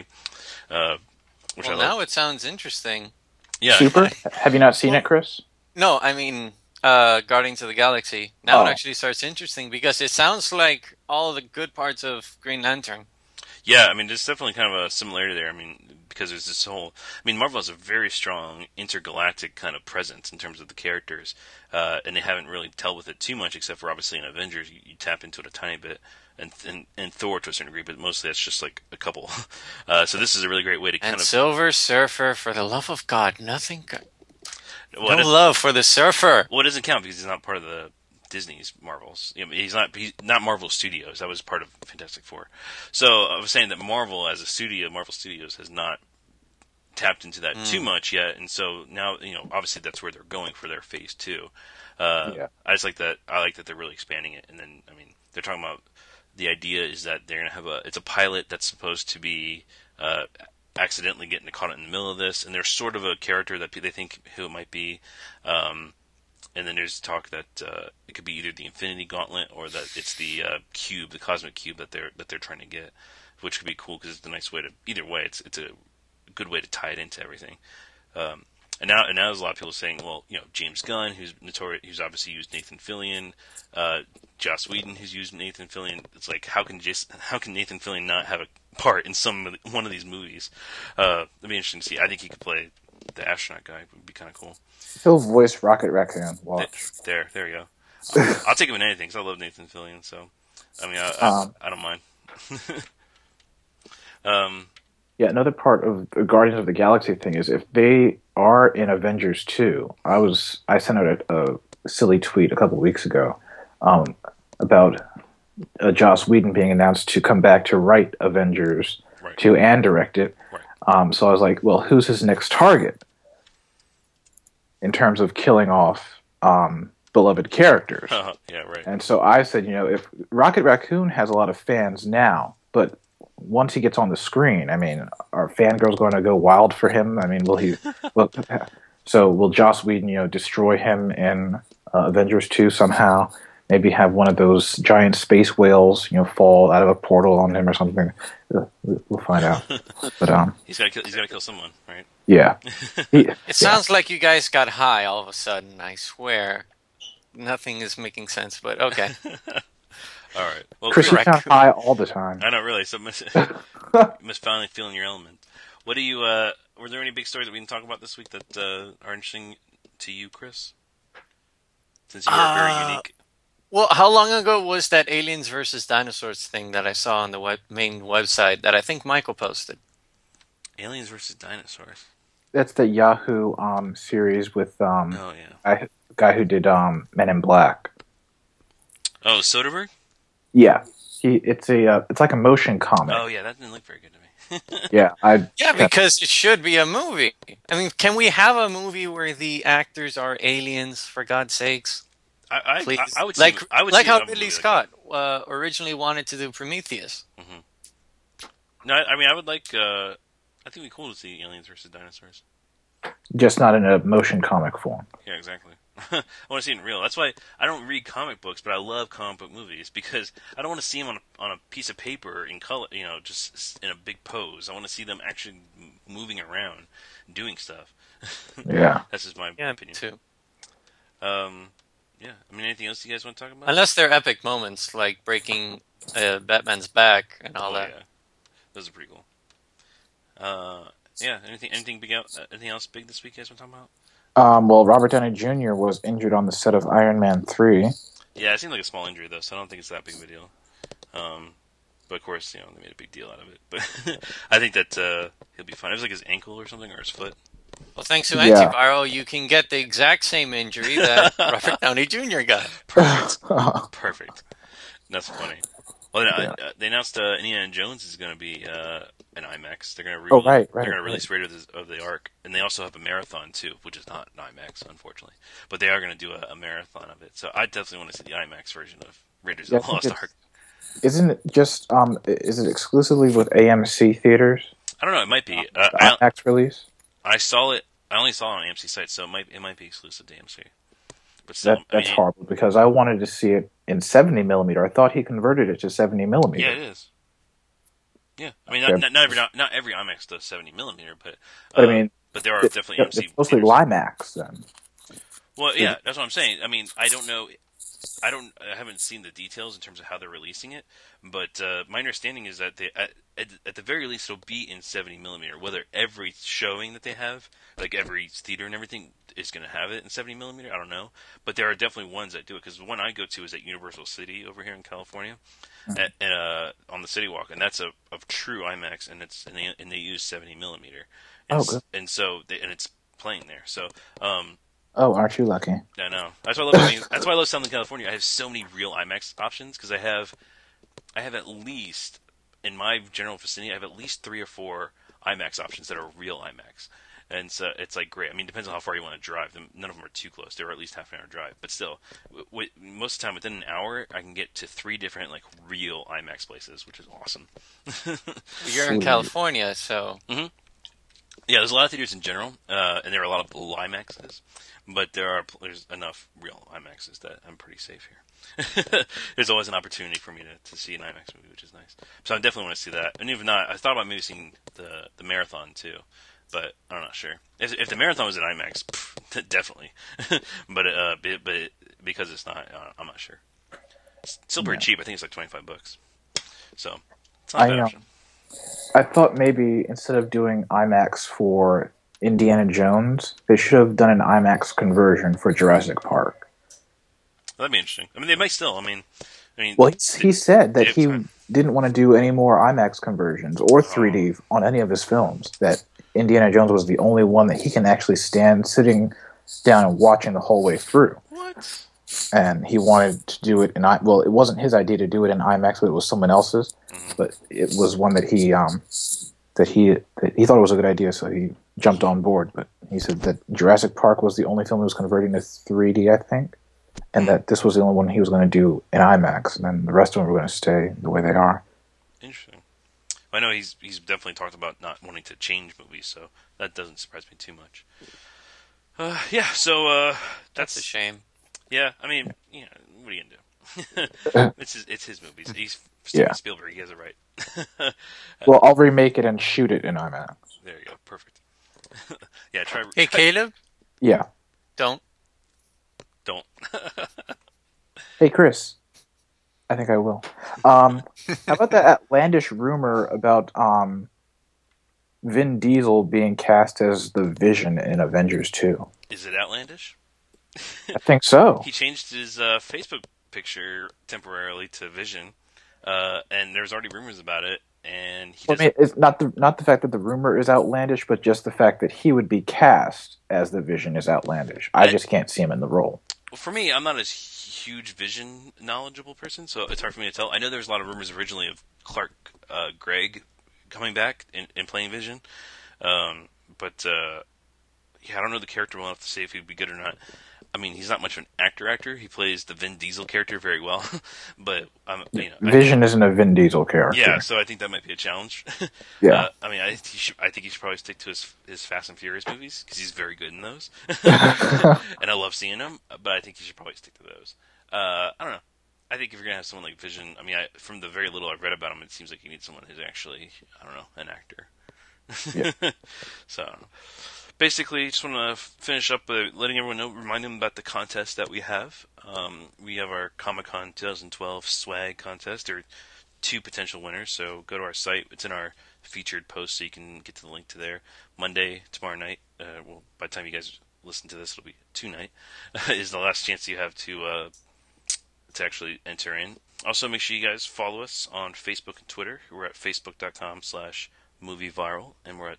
Which Well, now it sounds interesting. Yeah. Super? Have you not seen it, Chris? No, I mean, Guardians of the Galaxy. Now Oh. it actually starts interesting because it sounds like all the good parts of Green Lantern. Yeah, I mean, there's definitely kind of a similarity there. I mean, because there's this whole. I mean, Marvel has a very strong intergalactic kind of presence in terms of the characters, and they haven't really dealt with it too much, except for obviously in Avengers, you tap into it a tiny bit, and Thor to a certain degree, but mostly that's just like a couple. So this is a really great way to kind And of. Silver Surfer, for the love of God, nothing. Well, No love for the Surfer. Well, it doesn't count because he's not part of the Disney's Marvels. You know, he's not Marvel Studios. That was part of Fantastic Four. So I was saying that Marvel as a studio, Marvel Studios has not tapped into that too much yet, and so now obviously that's where they're going for their phase two. Yeah. I just like that. I like that they're really expanding it, and then I mean they're talking about the idea is that they're gonna have it's a pilot that's supposed to be accidentally getting caught in the middle of this, and there's sort of a character that they think who it might be. And then there's talk that it could be either the Infinity Gauntlet or that it's the cube, the cosmic cube that they're trying to get, which could be cool because it's a nice way to. Either way, it's a good way to tie it into everything. And now there's a lot of people saying, well, James Gunn, who's notorious, who's obviously used Nathan Fillion, Joss Whedon, who's used Nathan Fillion. It's like how can Nathan Fillion not have a part in one of these movies? It'd be interesting to see. I think he could play the astronaut guy. It would be kind of cool. He'll voice Rocket Raccoon. Watch. There you go. I'll take him in anything because I love Nathan Fillion. So, I mean, I don't mind. Yeah, another part of the Guardians of the Galaxy thing is if they are in Avengers 2, I sent out a silly tweet a couple weeks ago about Joss Whedon being announced to come back to write Avengers Right. 2 and direct it. Right. So I was like, well, who's his next target in terms of killing off beloved characters? Yeah, right. And so I said, if Rocket Raccoon has a lot of fans now, but once he gets on the screen, I mean, are fangirls going to go wild for him? I mean, will he? Will Joss Whedon, destroy him in Avengers 2 somehow? Maybe have one of those giant space whales, fall out of a portal on him or something. We'll find out. But He's got to kill someone, right? yeah. It sounds like you guys got high all of a sudden. I swear, nothing is making sense. But okay. All right. Well, Chris is not high all the time. I know, really. So must finally feel in your element. What do you? Were there any big stories that we can talk about this week that are interesting to you, Chris? Since you are very unique. Well, how long ago was that Aliens versus Dinosaurs thing that I saw on the main website that I think Michael posted? Aliens versus Dinosaurs. That's the Yahoo series with Oh yeah. guy who did Men in Black. Oh, Soderbergh. Yeah, it's like a motion comic. Oh yeah, that didn't look very good to me. Yeah, Because it should be a movie. I mean, can we have a movie where the actors are aliens? For God's sakes, please. I would like see, I would like see how a movie Ridley like Scott originally wanted to do Prometheus. that. No, I mean I would like. I think it'd be cool to see Aliens versus Dinosaurs. just not in a motion comic form. Yeah, exactly. I want to see it in real. That's why I don't read comic books, but I love comic book movies because I don't want to see them on a piece of paper in color, just in a big pose. I want to see them actually moving around, doing stuff. Yeah. That's just my Yeah, opinion. too. Yeah. I mean, anything else you guys want to talk about? Unless they're epic moments like breaking Batman's back and all that. Yeah, those are pretty cool. Yeah. Anything big out? Anything else big this week you guys want to talk about? Well, Robert Downey Jr. was injured on the set of Iron Man 3. Yeah, it seemed like a small injury though, so I don't think it's that big of a deal. But of course, they made a big deal out of it. But I think that he'll be fine. It was like his ankle or something, or his foot. Well, thanks to Yeah. antiviral, you can get the exact same injury that Robert Downey Jr. got. Perfect. Perfect. That's funny. Well, Yeah. they announced Indiana Jones is going to be an IMAX. They're going to Oh, right, they're right, going to right. release Raiders of the Ark, and they also have a marathon too, which is not an IMAX, unfortunately. But they are going to do a marathon of it. So I definitely want to see the IMAX version of Raiders Yeah, I of the think Lost Ark. isn't it just is it exclusively with AMC theaters? I don't know. It might be. The IMAX release? I saw it. I only saw it on AMC site, so it might be exclusive to AMC. But still, I That's mean, horrible because I wanted to see it in 70 millimeter. I thought he converted it to 70 yeah, millimeter. it is. Yeah, I mean, Okay. not every IMAX does 70 millimeter, But I mean, but there are definitely AMC it's mostly theaters. Limax then. Well, Is yeah, that's what I'm saying. I mean, I don't know. I haven't seen the details in terms of how they're releasing it, but my understanding is that at the very least it'll be in 70 millimeter. Whether every showing that they have, like every theater and everything, is going to have it in 70 millimeter, I don't know. But there are definitely ones that do it because the one I go to is at Universal City over here in California, on the City Walk, and that's a true IMAX, and they use 70 millimeter, Oh, good. and so it's playing there. So Oh, aren't you lucky? I know. That's why I love living. That's why I love Southern California. I have so many real IMAX options because I have at least in my general vicinity, I have at least 3 or 4 IMAX options that are real IMAX, and so it's like great. I mean, it depends on how far you want to drive. None of them are too close. They're at least half an hour drive, but still, most of the time within an hour, I can get to 3 different like real IMAX places, which is awesome. You're in Sweet. California, so Yeah, there's a lot of theaters in general, and there are a lot of IMAXs, but there's enough real IMAXs that I'm pretty safe here. There's always an opportunity for me to see an IMAX movie, which is nice. So I definitely want to see that. And even not, I thought about maybe seeing the marathon too, but I'm not sure. If the marathon was in IMAX, definitely. but because it's not, I'm not sure. It's still pretty Yeah. cheap. I think it's like $25. So it's not a bad I option. I thought maybe instead of doing IMAX for Indiana Jones, they should have done an IMAX conversion for Jurassic Park. That'd be interesting. I mean, they might still. I mean, Well, he said they that have he time. didn't want to do any more IMAX conversions or Oh, 3D on any of his films. That Indiana Jones was the only one that he can actually stand sitting down and watching the whole way through. what? And he wanted to do it in well, it wasn't his idea to do it in IMAX, but it was someone else's. Mm-hmm. But it was one that he thought it was a good idea, so he jumped on board. But he said that Jurassic Park was the only film he was converting to 3D, I think, and that this was the only one he was going to do in IMAX, and then the rest of them were going to stay the way they are. Interesting. I know he's definitely talked about not wanting to change movies, so that doesn't surprise me too much. Yeah. So that's a that's shame. yeah. I mean, what are you gonna do? It's his movies. He's Steven Yeah. Spielberg. He has it right. Well, I'll remake it and shoot it in IMAX. There you go. Perfect. Yeah. Try. Hey, Caleb, Yeah. don't. Don't. Hey, Chris. I think I will. How about that outlandish rumor about Vin Diesel being cast as the Vision in Avengers 2? Is it outlandish? I think so. He changed his Facebook picture temporarily to Vision, and there's already rumors about it. And he Well, I doesn't. mean, it's not the fact that the rumor is outlandish, but just the fact that he would be cast as the Vision is outlandish. I just can't see him in the role. Well, for me, I'm not a huge Vision knowledgeable person, so it's hard for me to tell. I know there's a lot of rumors originally of Clark Gregg coming back and playing Vision, but yeah, I don't know the character well enough to say if he'd be good or not. I mean, he's not much of an actor. He plays the Vin Diesel character very well, but Vision isn't a Vin Diesel yeah, character. so I think that might be a challenge. Yeah. I mean, I think he should probably stick to his Fast and Furious movies because he's very good in those, and I love seeing him. But I think he should probably stick to those. I don't know. I think if you're gonna have someone like Vision, I mean, from the very little I've read about him, it seems like you need someone who's actually, I don't know, an actor. Yeah. So, I don't know. Basically, just want to finish up by letting everyone know, remind them about the contest that we have. We have our Comic Con 2012 swag contest. There are 2 potential winners, so go to our site. It's in our featured post, so you can get to the link to there. Monday, tomorrow night, well, by the time you guys listen to this, it'll be tonight, is the last chance you have to actually enter in. Also, make sure you guys follow us on Facebook and Twitter. We're at facebook.com/movieviral, and we're at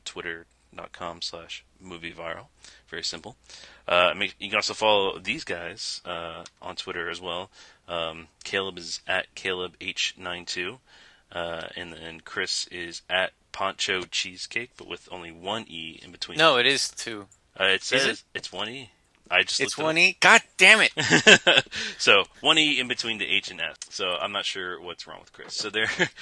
twitter.com/movieviral. Very simple. You can also follow these guys on Twitter as well. Caleb is at CalebH92, and then Chris is at Poncho Cheesecake, but with only one E in between. No, it is 2. It says it's one E. I just It's looked it 1 E. God damn it! So 1 E in between the H and S. So I'm not sure what's wrong with Chris. So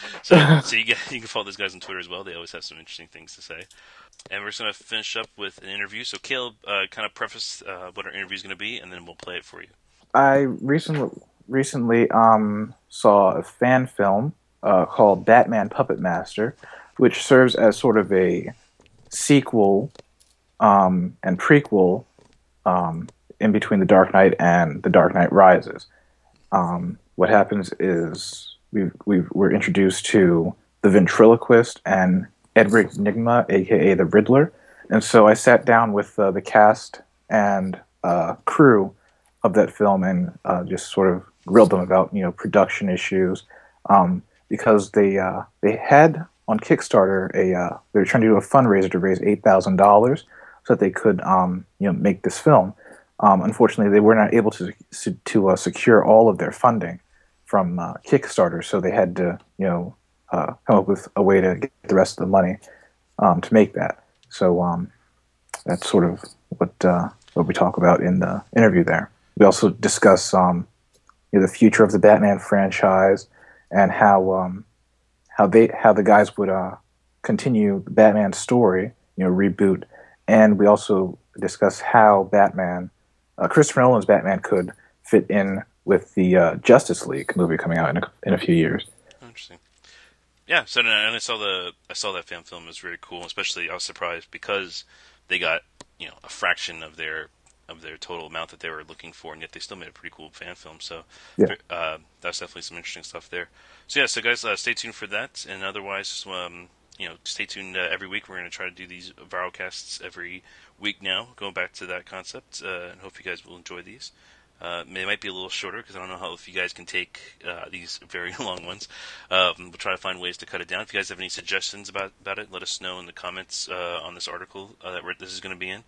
so you can follow those guys on Twitter as well. They always have some interesting things to say. And we're just gonna finish up with an interview. So Caleb, kind of preface what our interview is gonna be, and then we'll play it for you. I recently saw a fan film called Batman Puppet Master, which serves as sort of a sequel and prequel in between The Dark Knight and The Dark Knight Rises. What happens is we're introduced to the ventriloquist and Edward Nygma, aka the Riddler, and so I sat down with the cast and crew of that film and just sort of grilled them about production issues, because they had on Kickstarter they were trying to do a fundraiser to raise $8,000 so that they could make this film. Unfortunately, they were not able to secure all of their funding from Kickstarter, so they had to come up with a way to get the rest of the money to make that. So that's sort of what we talk about in the interview there. We also discuss the future of the Batman franchise and how the guys would continue the Batman story, reboot, and we also discuss how Christopher Nolan's Batman could fit in with the Justice League movie coming out in a few years. Interesting. Yeah, so and I saw that fan film. It was really cool. Especially, I was surprised because they got a fraction of their total amount that they were looking for, and yet they still made a pretty cool fan film. So yeah. That's definitely some interesting stuff there. So yeah, so guys, stay tuned for that. And otherwise, stay tuned every week. We're going to try to do these viral casts every week now, going back to that concept, and hope you guys will enjoy these. They might be a little shorter because I don't know if you guys can take these very long ones. We'll try to find ways to cut it down. If you guys have any suggestions about it, let us know in the comments on this article that this is going to be in.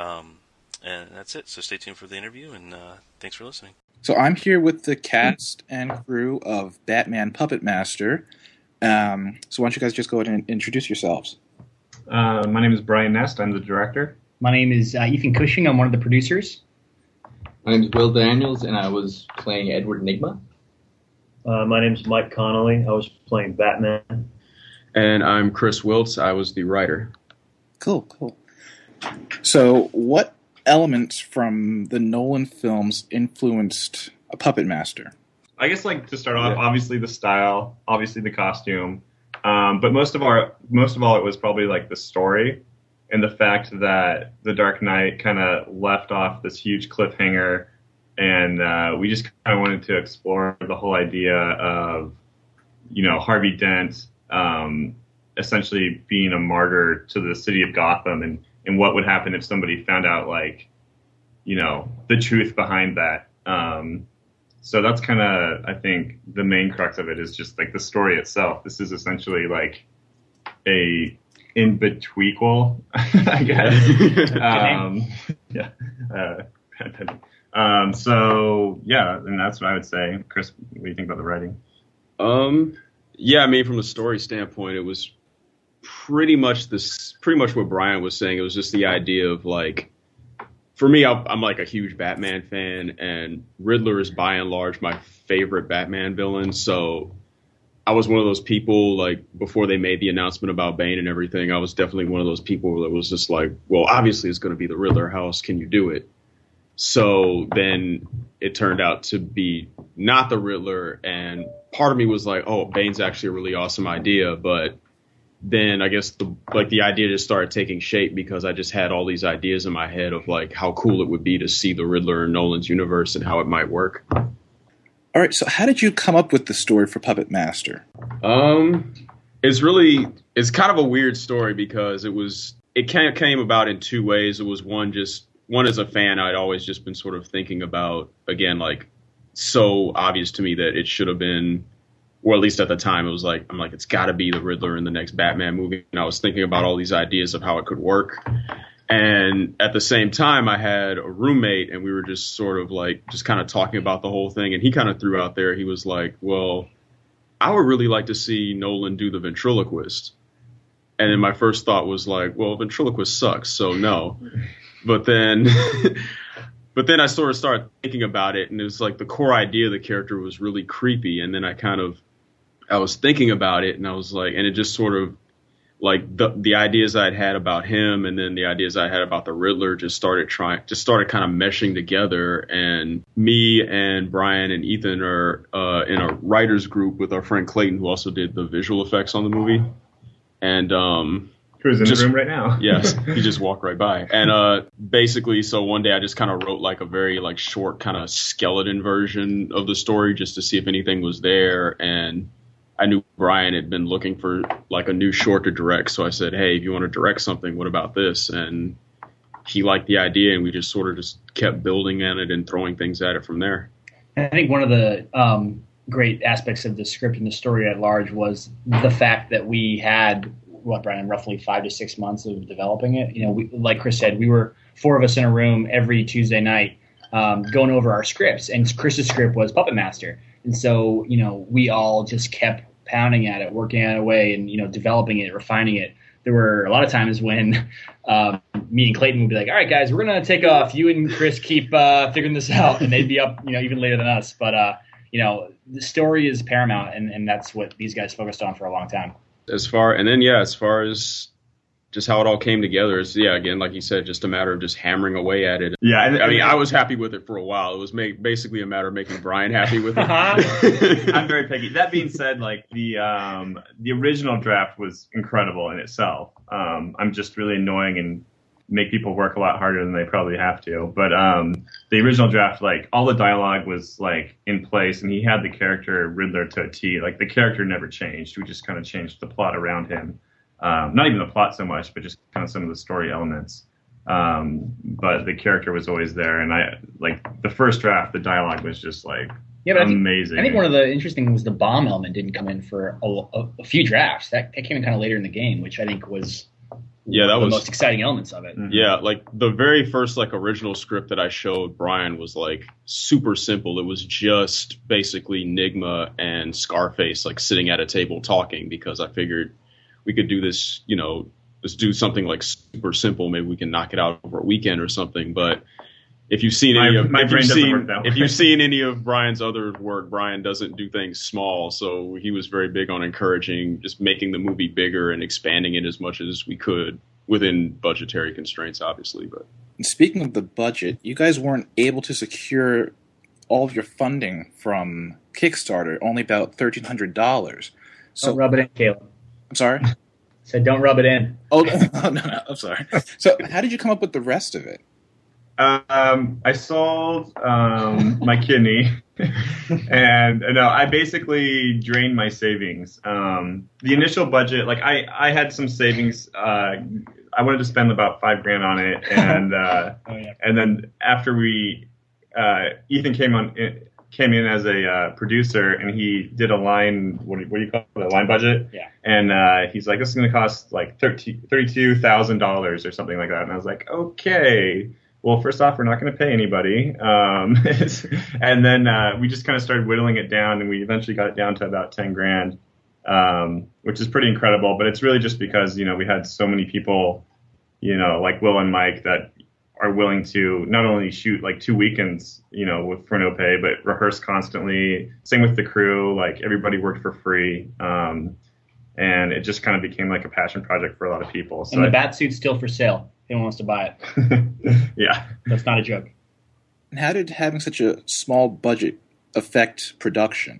And that's it. So stay tuned for the interview, and thanks for listening. So I'm here with the cast and crew of Batman Puppet Master. So why don't you guys just go ahead and introduce yourselves? My name is Brian Nest. I'm the director. My name is Ethan Cushing. I'm one of the producers. My name is Will Daniels, and I was playing Edward Nygma. My name is Mike Connolly. I was playing Batman. And I'm Chris Wiltz. I was the writer. Cool. So what elements from the Nolan films influenced a Puppet Master? I guess, to start off, obviously the style, obviously the costume, but most of all, it was probably the story and the fact that The Dark Knight kind of left off this huge cliffhanger, and we just kind of wanted to explore the whole idea of, Harvey Dent essentially being a martyr to the city of Gotham, and what would happen if somebody found out, the truth behind that. So that's kind of, I think, the main crux of it is just the story itself. This is essentially a in-betweequel, I guess. So yeah, and that's what I would say. Chris, what do you think about the writing? Yeah, I mean, from a story standpoint, it was pretty much what Brian was saying. It was just the idea of for me, I'm a huge Batman fan, and Riddler is by and large my favorite Batman villain. So I was one of those people, before they made the announcement about Bane and everything, I was definitely one of those people that was just well, obviously it's going to be the Riddler. How else can you do it? So then it turned out to be not the Riddler, and part of me was oh, Bane's actually a really awesome idea, but then I guess the idea just started taking shape because I just had all these ideas in my head of how cool it would be to see the Riddler in Nolan's universe and how it might work. All right, so how did you come up with the story for Puppet Master? It's kind of a weird story because it kind of came about in two ways. It was one as a fan, I'd always just been sort of thinking about, again, so obvious to me that it should have been, or at least at the time, it was like, I'm like, it's got to be the Riddler in the next Batman movie. And I was thinking about all these ideas of how it could work. And at the same time, I had a roommate, and we were just sort of like, just kind of talking about the whole thing. And he kind of threw out there, he was like, well, I would really like to see Nolan do the ventriloquist. And then my first thought was like, well, ventriloquist sucks, so no. But then I sort of started thinking about it, and it was like the core idea of the character was really creepy. And then I was thinking about it, and I was like, and it just sort of like the ideas I'd had about him, and then the ideas I had about the Riddler just started kind of meshing together. And me and Brian and Ethan are in a writers group with our friend Clayton, who also did the visual effects on the movie. And who's in the room right now? Yes, he just walked right by. And basically, so one day I just kind of wrote like a very like short kind of skeleton version of the story just to see if anything was there. And I knew Brian had been looking for like a new short to direct, so I said, hey, if you want to direct something, what about this? And he liked the idea, and we just sort of just kept building on it and throwing things at it from there. I think one of the great aspects of the script and the story at large was the fact that we had, Brian, roughly 5 to 6 months of developing it. You know, like Chris said, we were 4 of us in a room every Tuesday night going over our scripts, and Chris's script was Puppet Master. And so, you know, we all just kept pounding at it, working at it away, and, you know, developing it, refining it. There were a lot of times when me and Clayton would be like, all right, guys, we're going to take off. You and Chris keep figuring this out. And they'd be up, you know, even later than us. But, you know, the story is paramount, and that's what these guys focused on for a long time. As far as just how it all came together, is, again, like you said, just a matter of just hammering away at it. Yeah, I mean, I was happy with it for a while. It was basically a matter of making Brian happy with it. I'm very picky. That being said, like the original draft was incredible in itself. I'm just really annoying and make people work a lot harder than they probably have to. But the original draft, like all the dialogue was like in place, and he had the character Riddler to a T. Like the character never changed. We just kind of changed the plot around him. Not even the plot so much, but just kind of some of the story elements. But the character was always there, and I like the first draft. The dialogue was just like amazing. I think one of the interesting things was the bomb element didn't come in for a few drafts. That came in kind of later in the game, which I think was the most exciting elements of it. Yeah, like the very first like original script that I showed Brian was like super simple. It was just basically Nigma and Scarface like sitting at a table talking, because I figured we could do this, you know, let's do something like super simple. Maybe we can knock it out over a weekend or something. But if you've seen if you've seen any of Brian's other work, Brian doesn't do things small. So he was very big on encouraging just making the movie bigger and expanding it as much as we could within budgetary constraints, obviously. But speaking of the budget, you guys weren't able to secure all of your funding from Kickstarter, only about $1,300. So don't rub it in, Caleb. I'm sorry? Said don't rub it in. Oh, no, I'm sorry. So how did you come up with the rest of it? I sold my kidney, and no, I basically drained my savings. The initial budget, like I had some savings. I wanted to spend about $5,000 on it, and and then after Ethan came in as a producer, and he did a line. What do you call it? A line budget? Yeah. And he's like, this is going to cost like $32,000 or something like that. And I was like, okay. Well, first off, we're not going to pay anybody. And then we just kind of started whittling it down, and we eventually got it down to about $10,000, which is pretty incredible. But it's really just because, you know, we had so many people, you know, like Will and Mike that are willing to not only shoot like 2 weekends, you know, for no pay, but rehearse constantly. Same with the crew. Like everybody worked for free. And it just kind of became like a passion project for a lot of people. So and the bat suit's still for sale. If anyone wants to buy it. Yeah. That's not a joke. And how did having such a small budget affect production?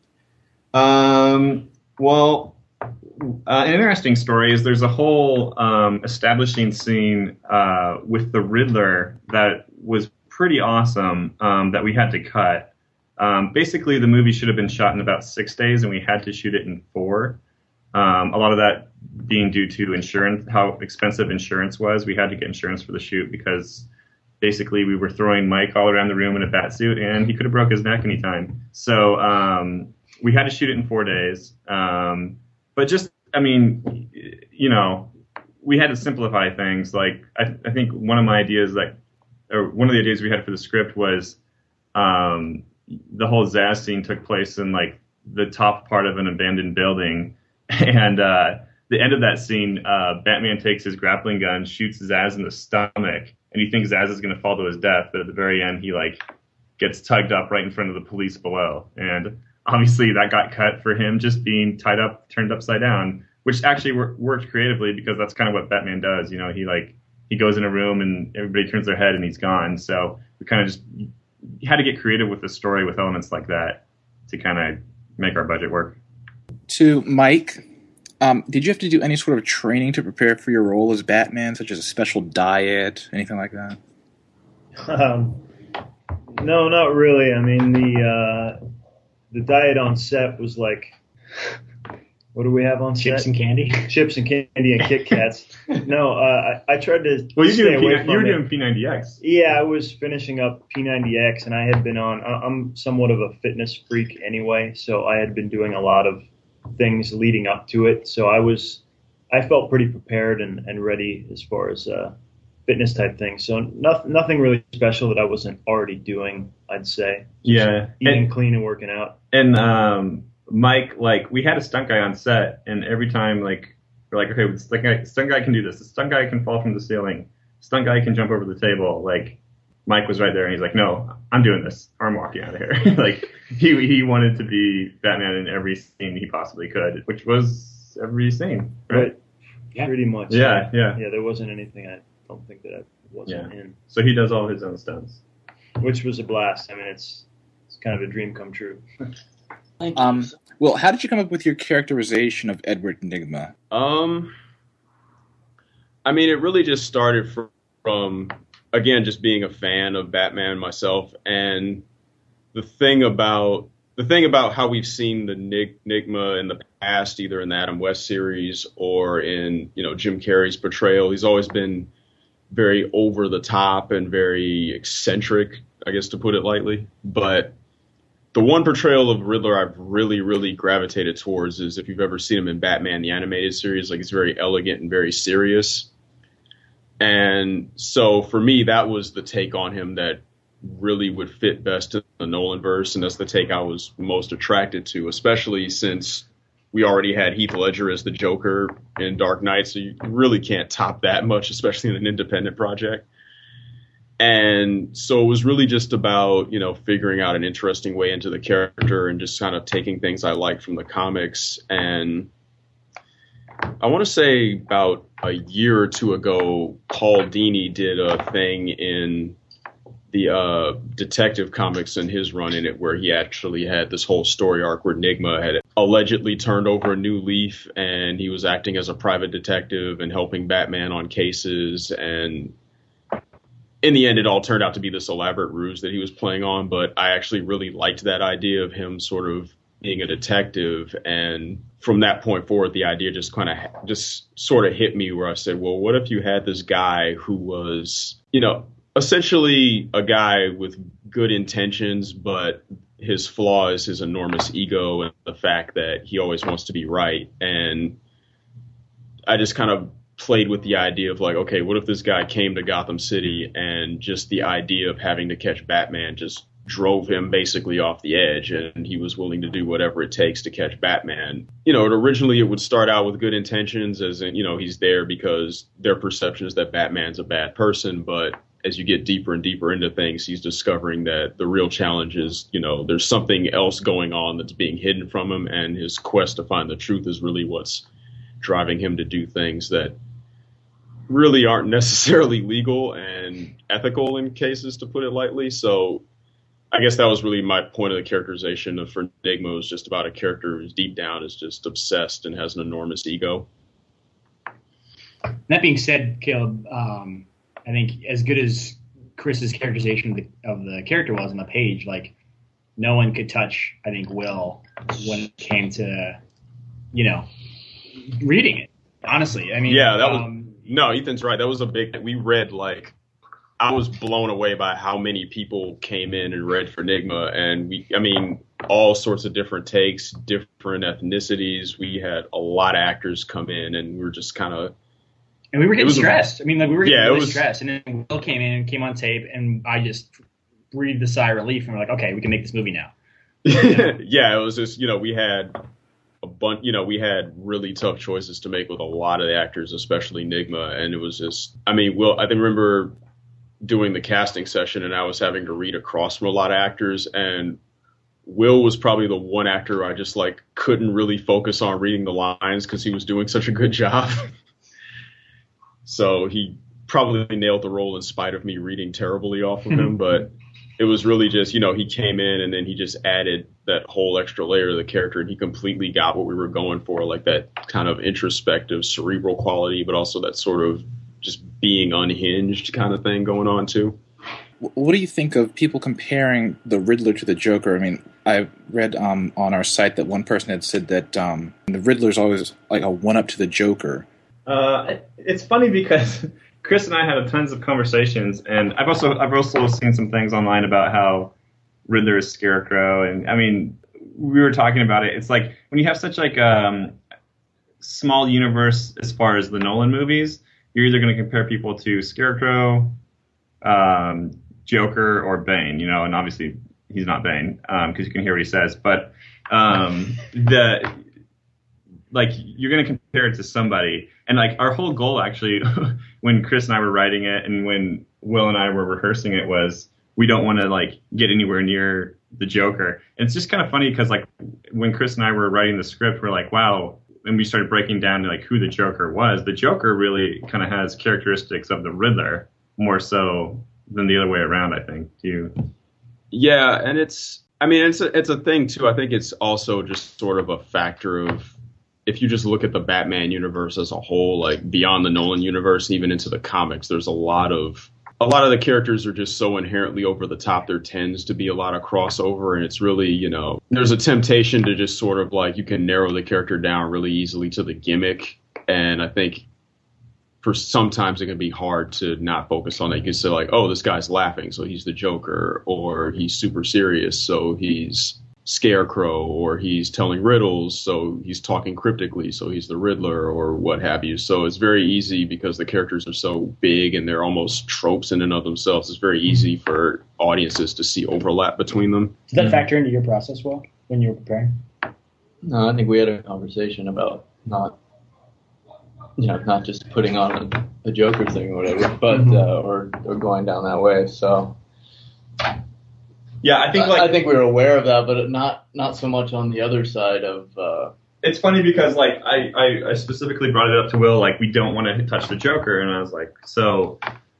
Well, an interesting story is there's a whole establishing scene with the Riddler that was pretty awesome that we had to cut. Basically, the movie should have been shot in about 6 days, and we had to shoot it in 4. A lot of that being due to insurance, how expensive insurance was. We had to get insurance for the shoot because basically we were throwing Mike all around the room in a bat suit, and he could have broke his neck anytime. So we had to shoot it in 4 days. But just, I mean, you know, we had to simplify things. Like I think one of my ideas, or one of the ideas we had for the script was the whole Zsasz scene took place in like the top part of an abandoned building, and the end of that scene, Batman takes his grappling gun, shoots Zsasz in the stomach, and he thinks Zsasz is going to fall to his death, but at the very end he like gets tugged up right in front of the police below, and obviously that got cut for him just being tied up, turned upside down, which actually worked creatively because that's kind of what Batman does. You know, he goes in a room and everybody turns their head and he's gone. So we kind of just had to get creative with the story with elements like that to kind of make our budget work. To Mike, did you have to do any sort of training to prepare for your role as Batman, such as a special diet, anything like that? No, not really. I mean, the diet on set was like, what do we have on Chips set? and candy? Chips and candy and Kit Kats. No, I tried to Well, stay away from you were it. doing P90X. Yeah, I was finishing up P90X, and I had been on. I'm somewhat of a fitness freak anyway, so I had been doing a lot of things leading up to it. So I felt pretty prepared and ready as far as fitness type things. So nothing really special that I wasn't already doing, I'd say. Yeah, Eating clean and working out. And Mike, like, we had a stunt guy on set, and every time, like, we're like, okay, the stunt guy can do this. The stunt guy can fall from the ceiling. Stunt guy can jump over the table. Like, Mike was right there, and he's like, no, I'm doing this. I'm walking out of here. Like, he wanted to be Batman in every scene he possibly could, which was every scene, right? Yeah. Pretty much. Yeah. Yeah, there wasn't anything I don't think that I wasn't in, So he does all his own stunts. which was a blast. I mean, it's kind of a dream come true. Well, how did you come up with your characterization of Edward Nygma? I mean, it really just started from again, just being a fan of Batman myself, and the thing about how we've seen the Nygma in the past, either in the Adam West series or in, you know, Jim Carrey's portrayal, he's always been very over the top and very eccentric, I guess, to put it lightly. But the one portrayal of Riddler I've really, really gravitated towards is, if you've ever seen him in Batman the Animated Series, like, he's very elegant and very serious. And so for me, that was the take on him that really would fit best in the Nolanverse, and that's the take I was most attracted to, especially since we already had Heath Ledger as the Joker in Dark Knight, so you really can't top that much, especially in an independent project. And so it was really just about, you know, figuring out an interesting way into the character and just kind of taking things I liked from the comics. And I want to say about a year or two ago, Paul Dini did a thing in the Detective Comics in his run in it, where he actually had this whole story arc where Nygma had allegedly turned over a new leaf, and he was acting as a private detective and helping Batman on cases. And in the end, it all turned out to be this elaborate ruse that he was playing on. But I actually really liked that idea of him sort of being a detective. And from that point forward, the idea just sort of hit me, where I said, well, what if you had this guy who was, you know, essentially a guy with good intentions, but his flaw is his enormous ego and the fact that he always wants to be right. And I just kind of played with the idea of, like, okay, what if this guy came to Gotham City and just the idea of having to catch Batman just drove him basically off the edge, and he was willing to do whatever it takes to catch Batman. You know, originally it would start out with good intentions, as in, you know, he's there because their perception is that Batman's a bad person, but as you get deeper and deeper into things, he's discovering that the real challenge is, you know, there's something else going on that's being hidden from him, and his quest to find the truth is really what's driving him to do things that really aren't necessarily legal and ethical in cases, to put it lightly. So I guess that was really my point of the characterization of for Nygma, was just about a character who's deep down is just obsessed and has an enormous ego. That being said, Caleb, I think as good as Chris's characterization of the character was on the page, like, no one could touch, I think, Will when it came to, you know, reading it. Honestly, I mean, yeah, that was no. Ethan's right. That was a big. We read like I was blown away by how many people came in and read for Nigma, and all sorts of different takes, different ethnicities. We had a lot of actors come in, and we were just kind of. And we were getting stressed. We were getting really stressed. And then Will came on tape, and I just breathed a sigh of relief, and we're like, okay, we can make this movie now. Yeah, it was just, we had a bunch, we had really tough choices to make with a lot of the actors, especially Nigma. And it was just, I remember doing the casting session, and I was having to read across from a lot of actors, and Will was probably the one actor I just couldn't really focus on reading the lines because he was doing such a good job. So he probably nailed the role in spite of me reading terribly off of him. But it was really just, he came in and then he just added that whole extra layer to the character, and he completely got what we were going for, like that kind of introspective, cerebral quality, but also that sort of just being unhinged kind of thing going on too. What do you think of people comparing the Riddler to the Joker? I read on our site that one person had said that the Riddler's always like a one-up to the Joker. It's funny because Chris and I had tons of conversations, and I've also seen some things online about how Riddler is Scarecrow, and we were talking about it. It's like when you have such small universe as far as the Nolan movies, you're either going to compare people to Scarecrow, Joker, or Bane, and obviously he's not Bane because you can hear what he says, but you're going to compare it to somebody. And our whole goal actually, when Chris and I were writing it and when Will and I were rehearsing it, was we don't want to get anywhere near the Joker. And it's just kind of funny because when Chris and I were writing the script, we're like, wow. And we started breaking down to who the Joker was. The Joker really kind of has characteristics of the Riddler more so than the other way around, I think. Yeah, and it's a thing too. I think it's also just sort of a factor of, if you just look at the Batman universe as a whole, beyond the Nolan universe, even into the comics, there's a lot of the characters are just so inherently over the top. There tends to be a lot of crossover, and it's really, there's a temptation to just sort of you can narrow the character down really easily to the gimmick. And I think for sometimes it can be hard to not focus on that. You can say this guy's laughing, so he's the Joker, or he's super serious, so he's Scarecrow, or he's telling riddles, so he's talking cryptically, so he's the Riddler, or what have you. So it's very easy, because the characters are so big and they're almost tropes in and of themselves. It's very easy for audiences to see overlap between them. Does that factor into your process, Will, when you were preparing? No, I think we had a conversation about not just putting on a Joker thing or whatever, but or going down that way. So. Yeah, I think we were aware of that, but not so much on the other side of. It's funny because I specifically brought it up to Will, we don't want to touch the Joker, and I was like, so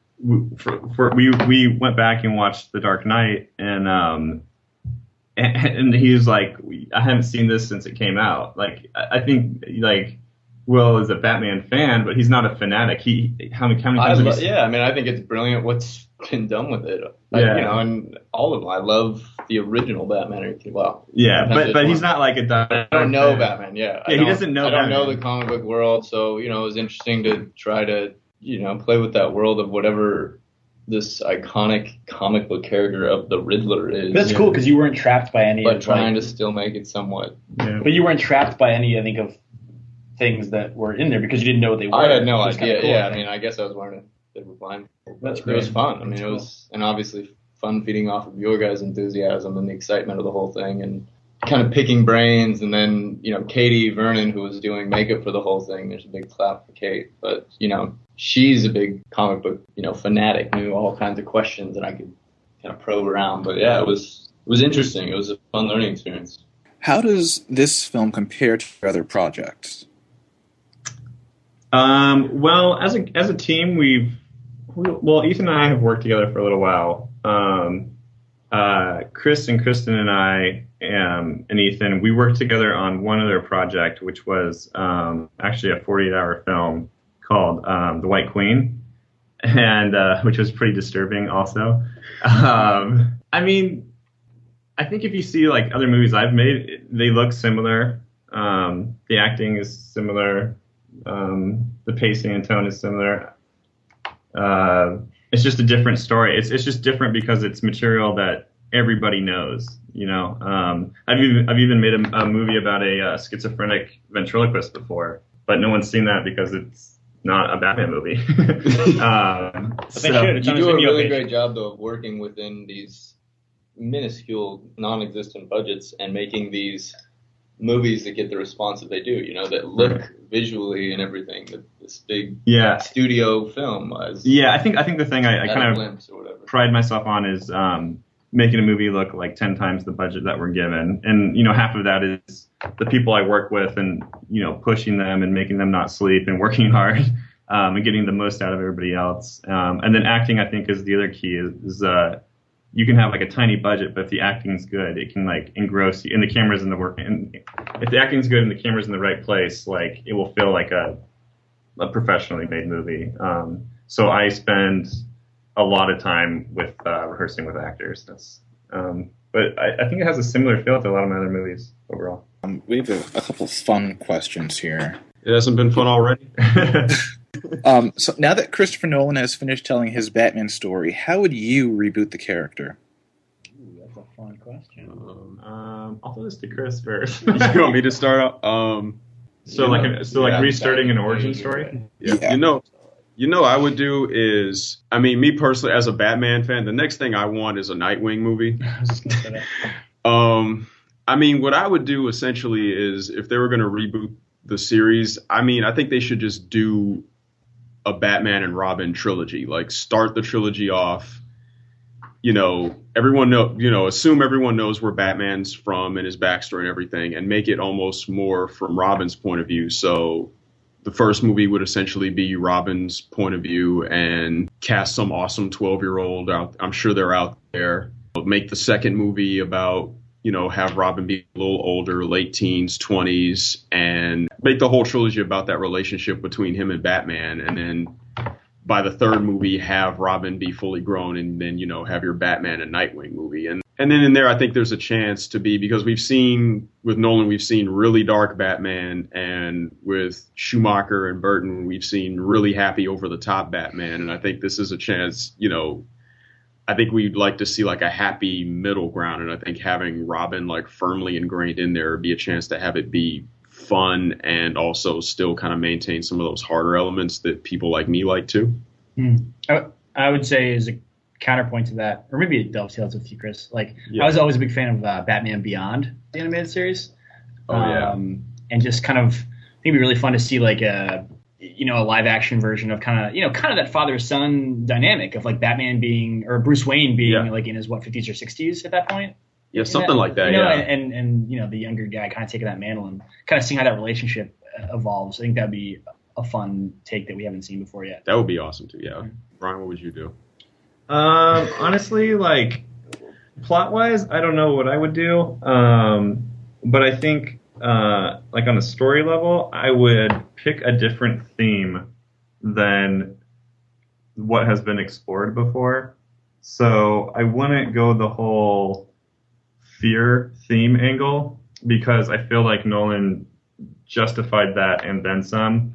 we went back and watched The Dark Knight, and he was like, I haven't seen this since it came out. I think Will is a Batman fan, but he's not a fanatic. How many times? I think it's brilliant what's been done with it. And all of them. I love the original Batman. Well, yeah, but he's not a. I don't know Batman. Yeah, he doesn't know. I don't know the comic book world, so it was interesting to try to play with that world of whatever this iconic comic book character of the Riddler is. But that's cool because you weren't trapped by any. But trying to still make it somewhat. Yeah. But you weren't trapped by any. I think of things that were in there because you didn't know what they were. I had no idea. Cool, I guess I was wearing a blind. That's great. It was fun. It was, and obviously fun feeding off of your guys' enthusiasm and the excitement of the whole thing, and kind of picking brains. And then Katie Vernon, who was doing makeup for the whole thing. There's a big clap for Kate, but she's a big comic book fanatic, knew all kinds of questions, and I could kind of probe around. But yeah, it was interesting. It was a fun learning experience. How does this film compare to your other projects? Well, as a team, Ethan and I have worked together for a little while. Chris and Kristen and I, and Ethan, we worked together on one other project, which was, actually a 48-hour film called, The White Queen, and, which was pretty disturbing also. I think if you see other movies I've made, they look similar. The acting is similar. The pacing and tone is similar. it's just a different story. It's just different because it's material that everybody knows. You know, I've even made a movie about a schizophrenic ventriloquist before, but no one's seen that because it's not a Batman movie. But they should. It's You on his do a Vimeo really page. great job, though, of working within these minuscule, non-existent budgets and making these movies that get the response that they do. You know, that look visually and everything. This big studio film. Yeah, I think the thing I kind of glimpse or whatever. pride myself on is making a movie look like 10 times the budget that we're given. And, you know, half of that is the people I work with and, you know, pushing them and making them not sleep and working hard and getting the most out of everybody else. And then acting, I think, is the other key is you can have like a tiny budget, but if the acting's good, it can like engross you and the camera's in the work. And if the acting's good and the camera's in the right place, like it will feel like a professionally made movie. So I spend a lot of time with rehearsing with actors. But I think it has a similar feel to a lot of my other movies overall. We have a couple of fun questions here. It hasn't been fun already. So now that Christopher Nolan has finished telling his Batman story, how would you reboot the character? Ooh, that's a fun question. I'll throw this to Chris first. You want me to start out? Restarting an origin story. Yeah. You know, I would do is, I mean, me personally as a Batman fan, the next thing I want is a Nightwing movie. I was just gonna say that. I mean, what I would do essentially is if they were going to reboot the series, I mean, I think they should just do a Batman and Robin trilogy. Like, start the trilogy off. You know, assume everyone knows where Batman's from and his backstory and everything, and make it almost more from Robin's point of view. So the first movie would essentially be Robin's point of view, and cast some awesome 12-year-old out. I'm sure they're out there. Make the second movie about, you know, have Robin be a little older, late teens, 20s, and make the whole trilogy about that relationship between him and Batman. And then by the third movie, have Robin be fully grown, and then, you know, have your Batman and Nightwing movie. And then in there, I think there's a chance to be, because we've seen with Nolan, we've seen really dark Batman, and with Schumacher and Burton, we've seen really happy, over the top Batman. And I think this is a chance, you know, I think we'd like to see like a happy middle ground, and I think having Robin like firmly ingrained in there would be a chance to have it be fun and also still kind of maintain some of those harder elements that people like me like too. I would say as a counterpoint to that, or maybe it dovetails with you, Chris. Like, I was always a big fan of Batman Beyond, the animated series. And just kind of, I think it'd be really fun to see like a live action version of kind of that father-son dynamic of like Batman being, or Bruce Wayne being like in his 50s or 60s at that point. Yeah, something like that. And you know, the younger guy kind of taking that mantle and kind of seeing how that relationship evolves. I think that'd be a fun take that we haven't seen before yet. That would be awesome too. Yeah, Brian, what would you do? Honestly, like plot-wise, I don't know what I would do. But I think like on a story level, I would pick a different theme than what has been explored before. So I wouldn't go the whole fear theme angle, because I feel like Nolan justified that and then some.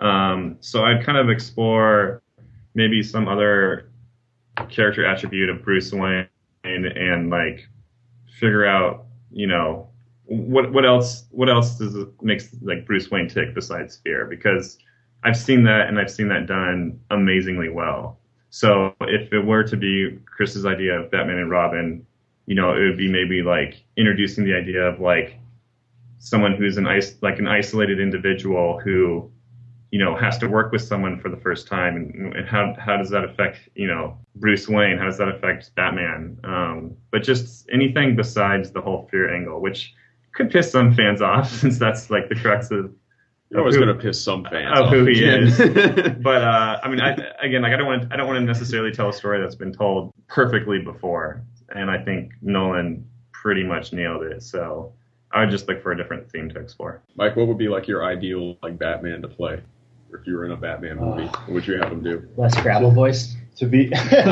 So I'd kind of explore maybe some other character attribute of Bruce Wayne and like figure out, you know, what else makes like Bruce Wayne tick besides fear, because I've seen that, and I've seen that done amazingly well. So if it were to be Chris's idea of Batman and Robin, you know, it would be maybe like introducing the idea of like someone who's an isolated individual who, you know, has to work with someone for the first time, and how does that affect, you know, Bruce Wayne? How does that affect Batman? But just anything besides the whole fear angle, which could piss some fans off, since that's like the crux of. You're always going to piss some fans of off. Who he is. But I mean, I don't want to necessarily tell a story that's been told perfectly before, and I think Nolan pretty much nailed it. So I would just look for a different theme to explore. Mike, what would be like your ideal like Batman to play? Or if you were in a Batman movie, what would you have him do? Less gravel voice. To be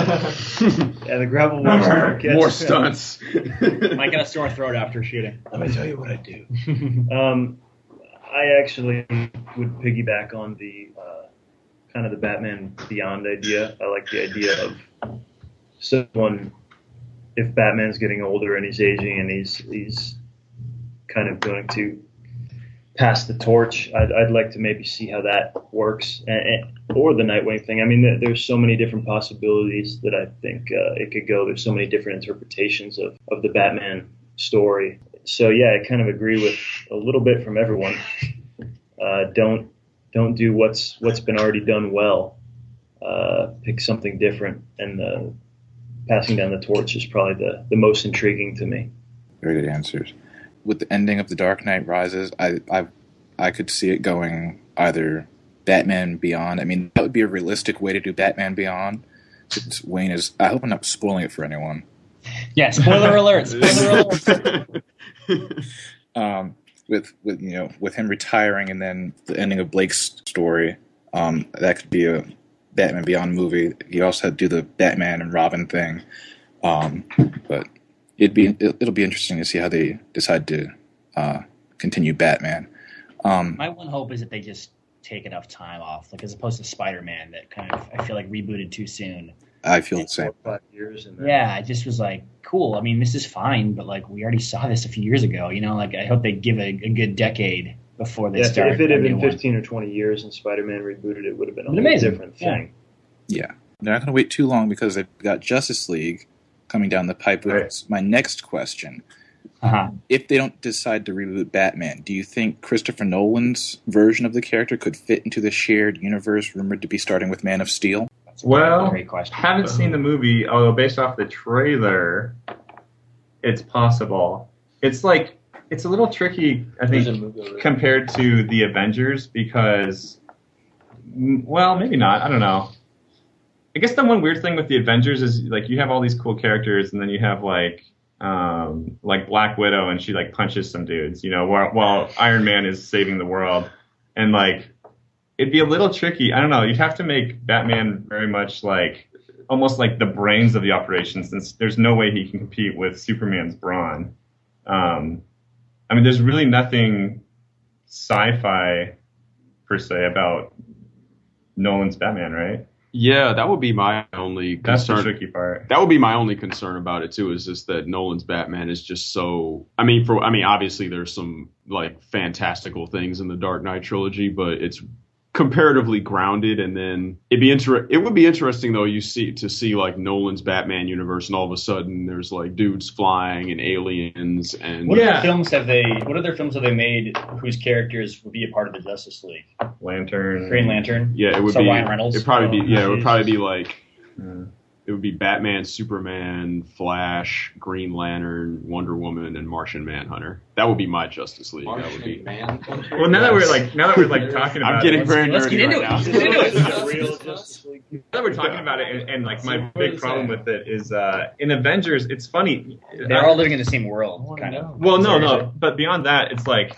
the gravel voice. More stunts. Mike got a sore throat after shooting. Let me tell you what I do. I actually would piggyback on the kind of the Batman Beyond idea. I like the idea of someone, if Batman's getting older and he's aging and he's kind of going to pass the torch, I'd like to maybe see how that works, or the Nightwing thing. I mean, there's so many different possibilities that I think it could go. There's so many different interpretations of the Batman story. So yeah, I kind of agree with a little bit from everyone. Don't do what's been already done well. Pick something different, and passing down the torch is probably the most intriguing to me. Very good answers. With the ending of The Dark Knight Rises, I could see it going either Batman Beyond. I mean, that would be a realistic way to do Batman Beyond. Since Wayne is, I hope I'm not spoiling it for anyone. Yeah, spoiler alert! Spoiler alert! With him retiring and then the ending of Blake's story, that could be a Batman Beyond movie. You also had to do the Batman and Robin thing, but it'll be interesting to see how they decide to continue Batman. My one hope is that they just take enough time off, like as opposed to Spider-Man, that kind of I feel like rebooted too soon. I feel the same. 4 or 5 years. And then... Yeah, it just was like, cool. I mean, this is fine, but like we already saw this a few years ago. You know, like I hope they give a good decade before they start. If it had been 15 or 20 years and Spider-Man rebooted, it would have been a whole different thing. Yeah, they're not going to wait too long because they've got Justice League coming down the pipe. With my next question. If they don't decide to reboot Batman, do you think Christopher Nolan's version of the character could fit into the shared universe rumored to be starting with Man of Steel? Well, great question. Haven't seen the movie, although based off the trailer, it's possible. It's a little tricky, I think, compared to the Avengers because, well, maybe not. I don't know. I guess the one weird thing with the Avengers is like you have all these cool characters, and then you have like Black Widow, and she like punches some dudes, you know, while Iron Man is saving the world, and like it'd be a little tricky. I don't know. You'd have to make Batman very much like almost like the brains of the operation, since there's no way he can compete with Superman's brawn. I mean, there's really nothing sci-fi per se about Nolan's Batman, right? Yeah, that would be my only concern. That's the tricky part. That would be my only concern about it too, is just that Nolan's Batman is just so. I mean, obviously there's some like fantastical things in the Dark Knight trilogy, but it's comparatively grounded. And then it would be interesting though to see like Nolan's Batman universe, and all of a sudden there's like dudes flying and aliens and. What other films have they made whose characters would be a part of the Justice League? Green Lantern. Yeah, it would so be. Ryan Reynolds. It would probably be like. It would be Batman, Superman, Flash, Green Lantern, Wonder Woman, and Martian Manhunter. That would be my Justice League. That would be. Well, now that we're talking about I'm getting it, very let's nerdy get into right now. it. Let's get into it. Real Justice League. now that we're talking about it, and like my big problem with it is in Avengers, it's funny. They're all living in the same world, kind of. Well, no, but beyond that, it's like,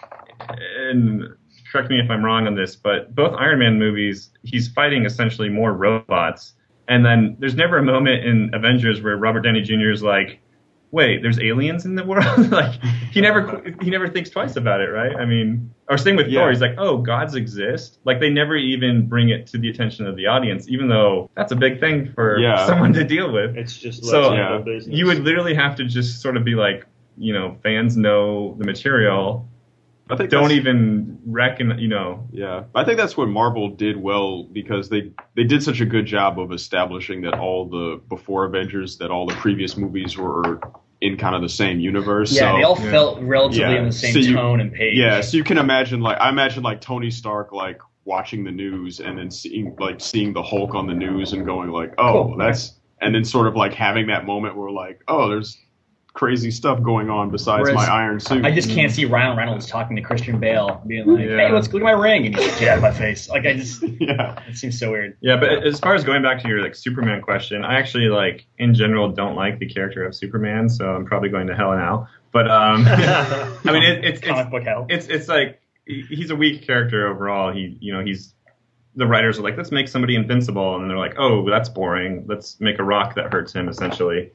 and correct me if I'm wrong on this, but both Iron Man movies, he's fighting essentially more robots. And then there's never a moment in Avengers where Robert Downey Jr. is like, wait, there's aliens in the world? Like, he never thinks twice about it, right? I mean, or same with Thor. He's like, oh, gods exist? Like, they never even bring it to the attention of the audience, even though that's a big thing for someone to deal with. It's just so business. You would literally have to just sort of be like, you know, fans know the material. I think don't even reckon, you know. Yeah, I think that's what Marvel did well, because they did such a good job of establishing that before Avengers, that all the previous movies were in kind of the same universe. Yeah, so, they all felt relatively in the same tone and page. Yeah, so you can imagine, I imagine Tony Stark watching the news and then seeing the Hulk on the news and going like, oh, cool. And then sort of having that moment where oh, there's crazy stuff going on besides my iron suit. I just can't see Ryan Reynolds talking to Christian Bale, being like, "Hey, look at my ring," and he's like, "Get out of my face!" It seems so weird. Yeah, but as far as going back to your Superman question, I actually in general don't like the character of Superman, so I'm probably going to hell now. But I mean, it's comic book hell. It's like he's a weak character overall. He's the writers are like, let's make somebody invincible, and they're like, oh, that's boring. Let's make a rock that hurts him, essentially.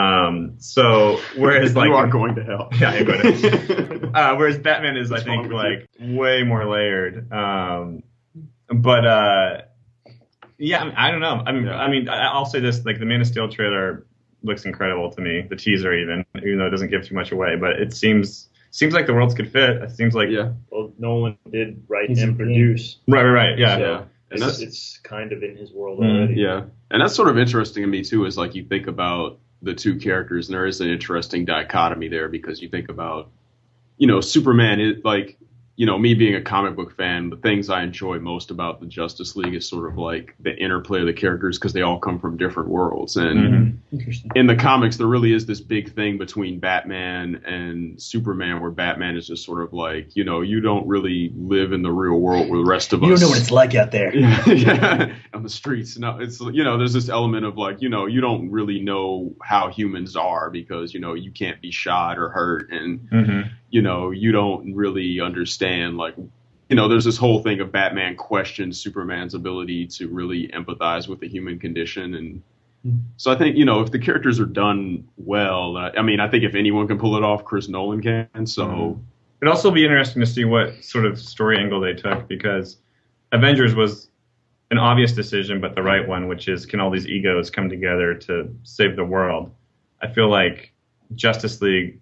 So whereas you are going to hell. Yeah, I'm going to hell. Whereas Batman is, I think, way more layered. But Yeah, I don't know. I'll say this: like the Man of Steel trailer looks incredible to me. The teaser, even though it doesn't give too much away, but it seems like the worlds could fit. It seems like Well, Nolan did write and produce. Right. Yeah. So And it's kind of in his world already. Yeah, and that's sort of interesting to me too. Is like you think about the two characters, and there is an interesting dichotomy there because you think about, Superman is like, me being a comic book fan, the things I enjoy most about the Justice League is sort of like the interplay of the characters because they all come from different worlds. And in the comics, there really is this big thing between Batman and Superman where Batman is just sort of like, you don't really live in the real world where the rest of us. You don't know what it's like out there. Yeah, on the streets. No, it's, there's this element of like, you don't really know how humans are because, you can't be shot or hurt and, you don't really understand, like, there's this whole thing of Batman questions Superman's ability to really empathize with the human condition. And so I think, if the characters are done well, I think if anyone can pull it off, Chris Nolan can. So it'd also be interesting to see what sort of story angle they took because Avengers was an obvious decision, but the right one, which is can all these egos come together to save the world? I feel like Justice League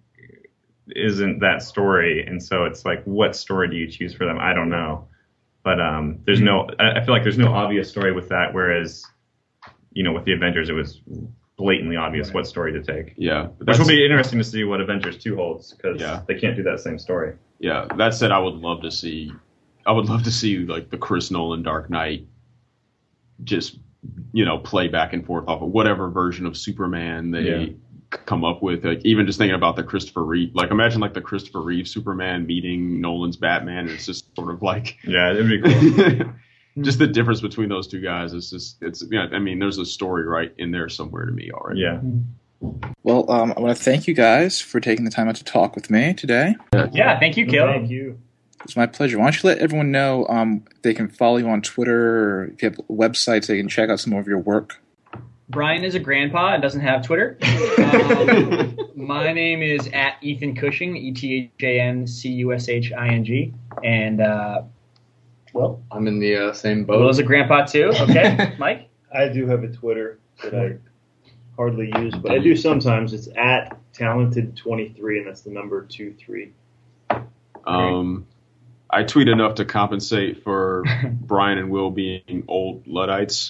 isn't that story, and so it's like, what story do you choose for them? I don't know, but I feel like there's no obvious story with that, whereas with the Avengers it was blatantly obvious what story to take. Yeah, which will be interesting to see what Avengers 2 holds because they can't do that same story. Yeah, that said, I would love to see like the Chris Nolan Dark Knight just play back and forth off of whatever version of Superman they come up with. Like even just thinking about the Christopher Reeve, like imagine like the Christopher Reeve Superman meeting Nolan's Batman, and it's just sort of like it'd be cool. Just the difference between those two guys is just there's a story right in there somewhere to me already. Yeah. Well, I want to thank you guys for taking the time out to talk with me today. Yeah, thank you, Caleb. Thank you. It's my pleasure. Why don't you let everyone know they can follow you on Twitter, or if you have websites, they can check out some more of your work. Brian is a grandpa and doesn't have Twitter. My name is at Ethan Cushing, ETHANCUSHING. And, I'm in the same boat. Will's a grandpa too. Okay, Mike? I do have a Twitter that I hardly use, but I do sometimes. It's at Talented23, and that's the number 23. I tweet enough to compensate for Brian and Will being old Luddites.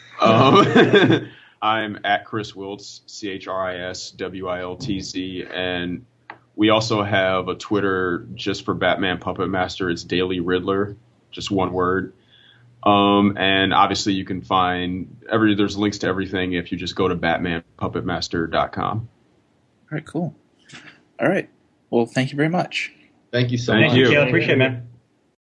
I'm at Chris Wiltz, ChrisWiltz, and we also have a Twitter just for Batman Puppet Master. It's Daily Riddler, just one word. And obviously you can find there's links to everything if you just go to BatmanPuppetMaster.com. All right, cool. All right. Well, thank you very much. Thank you so much. Thank you, Caleb. Appreciate it, man.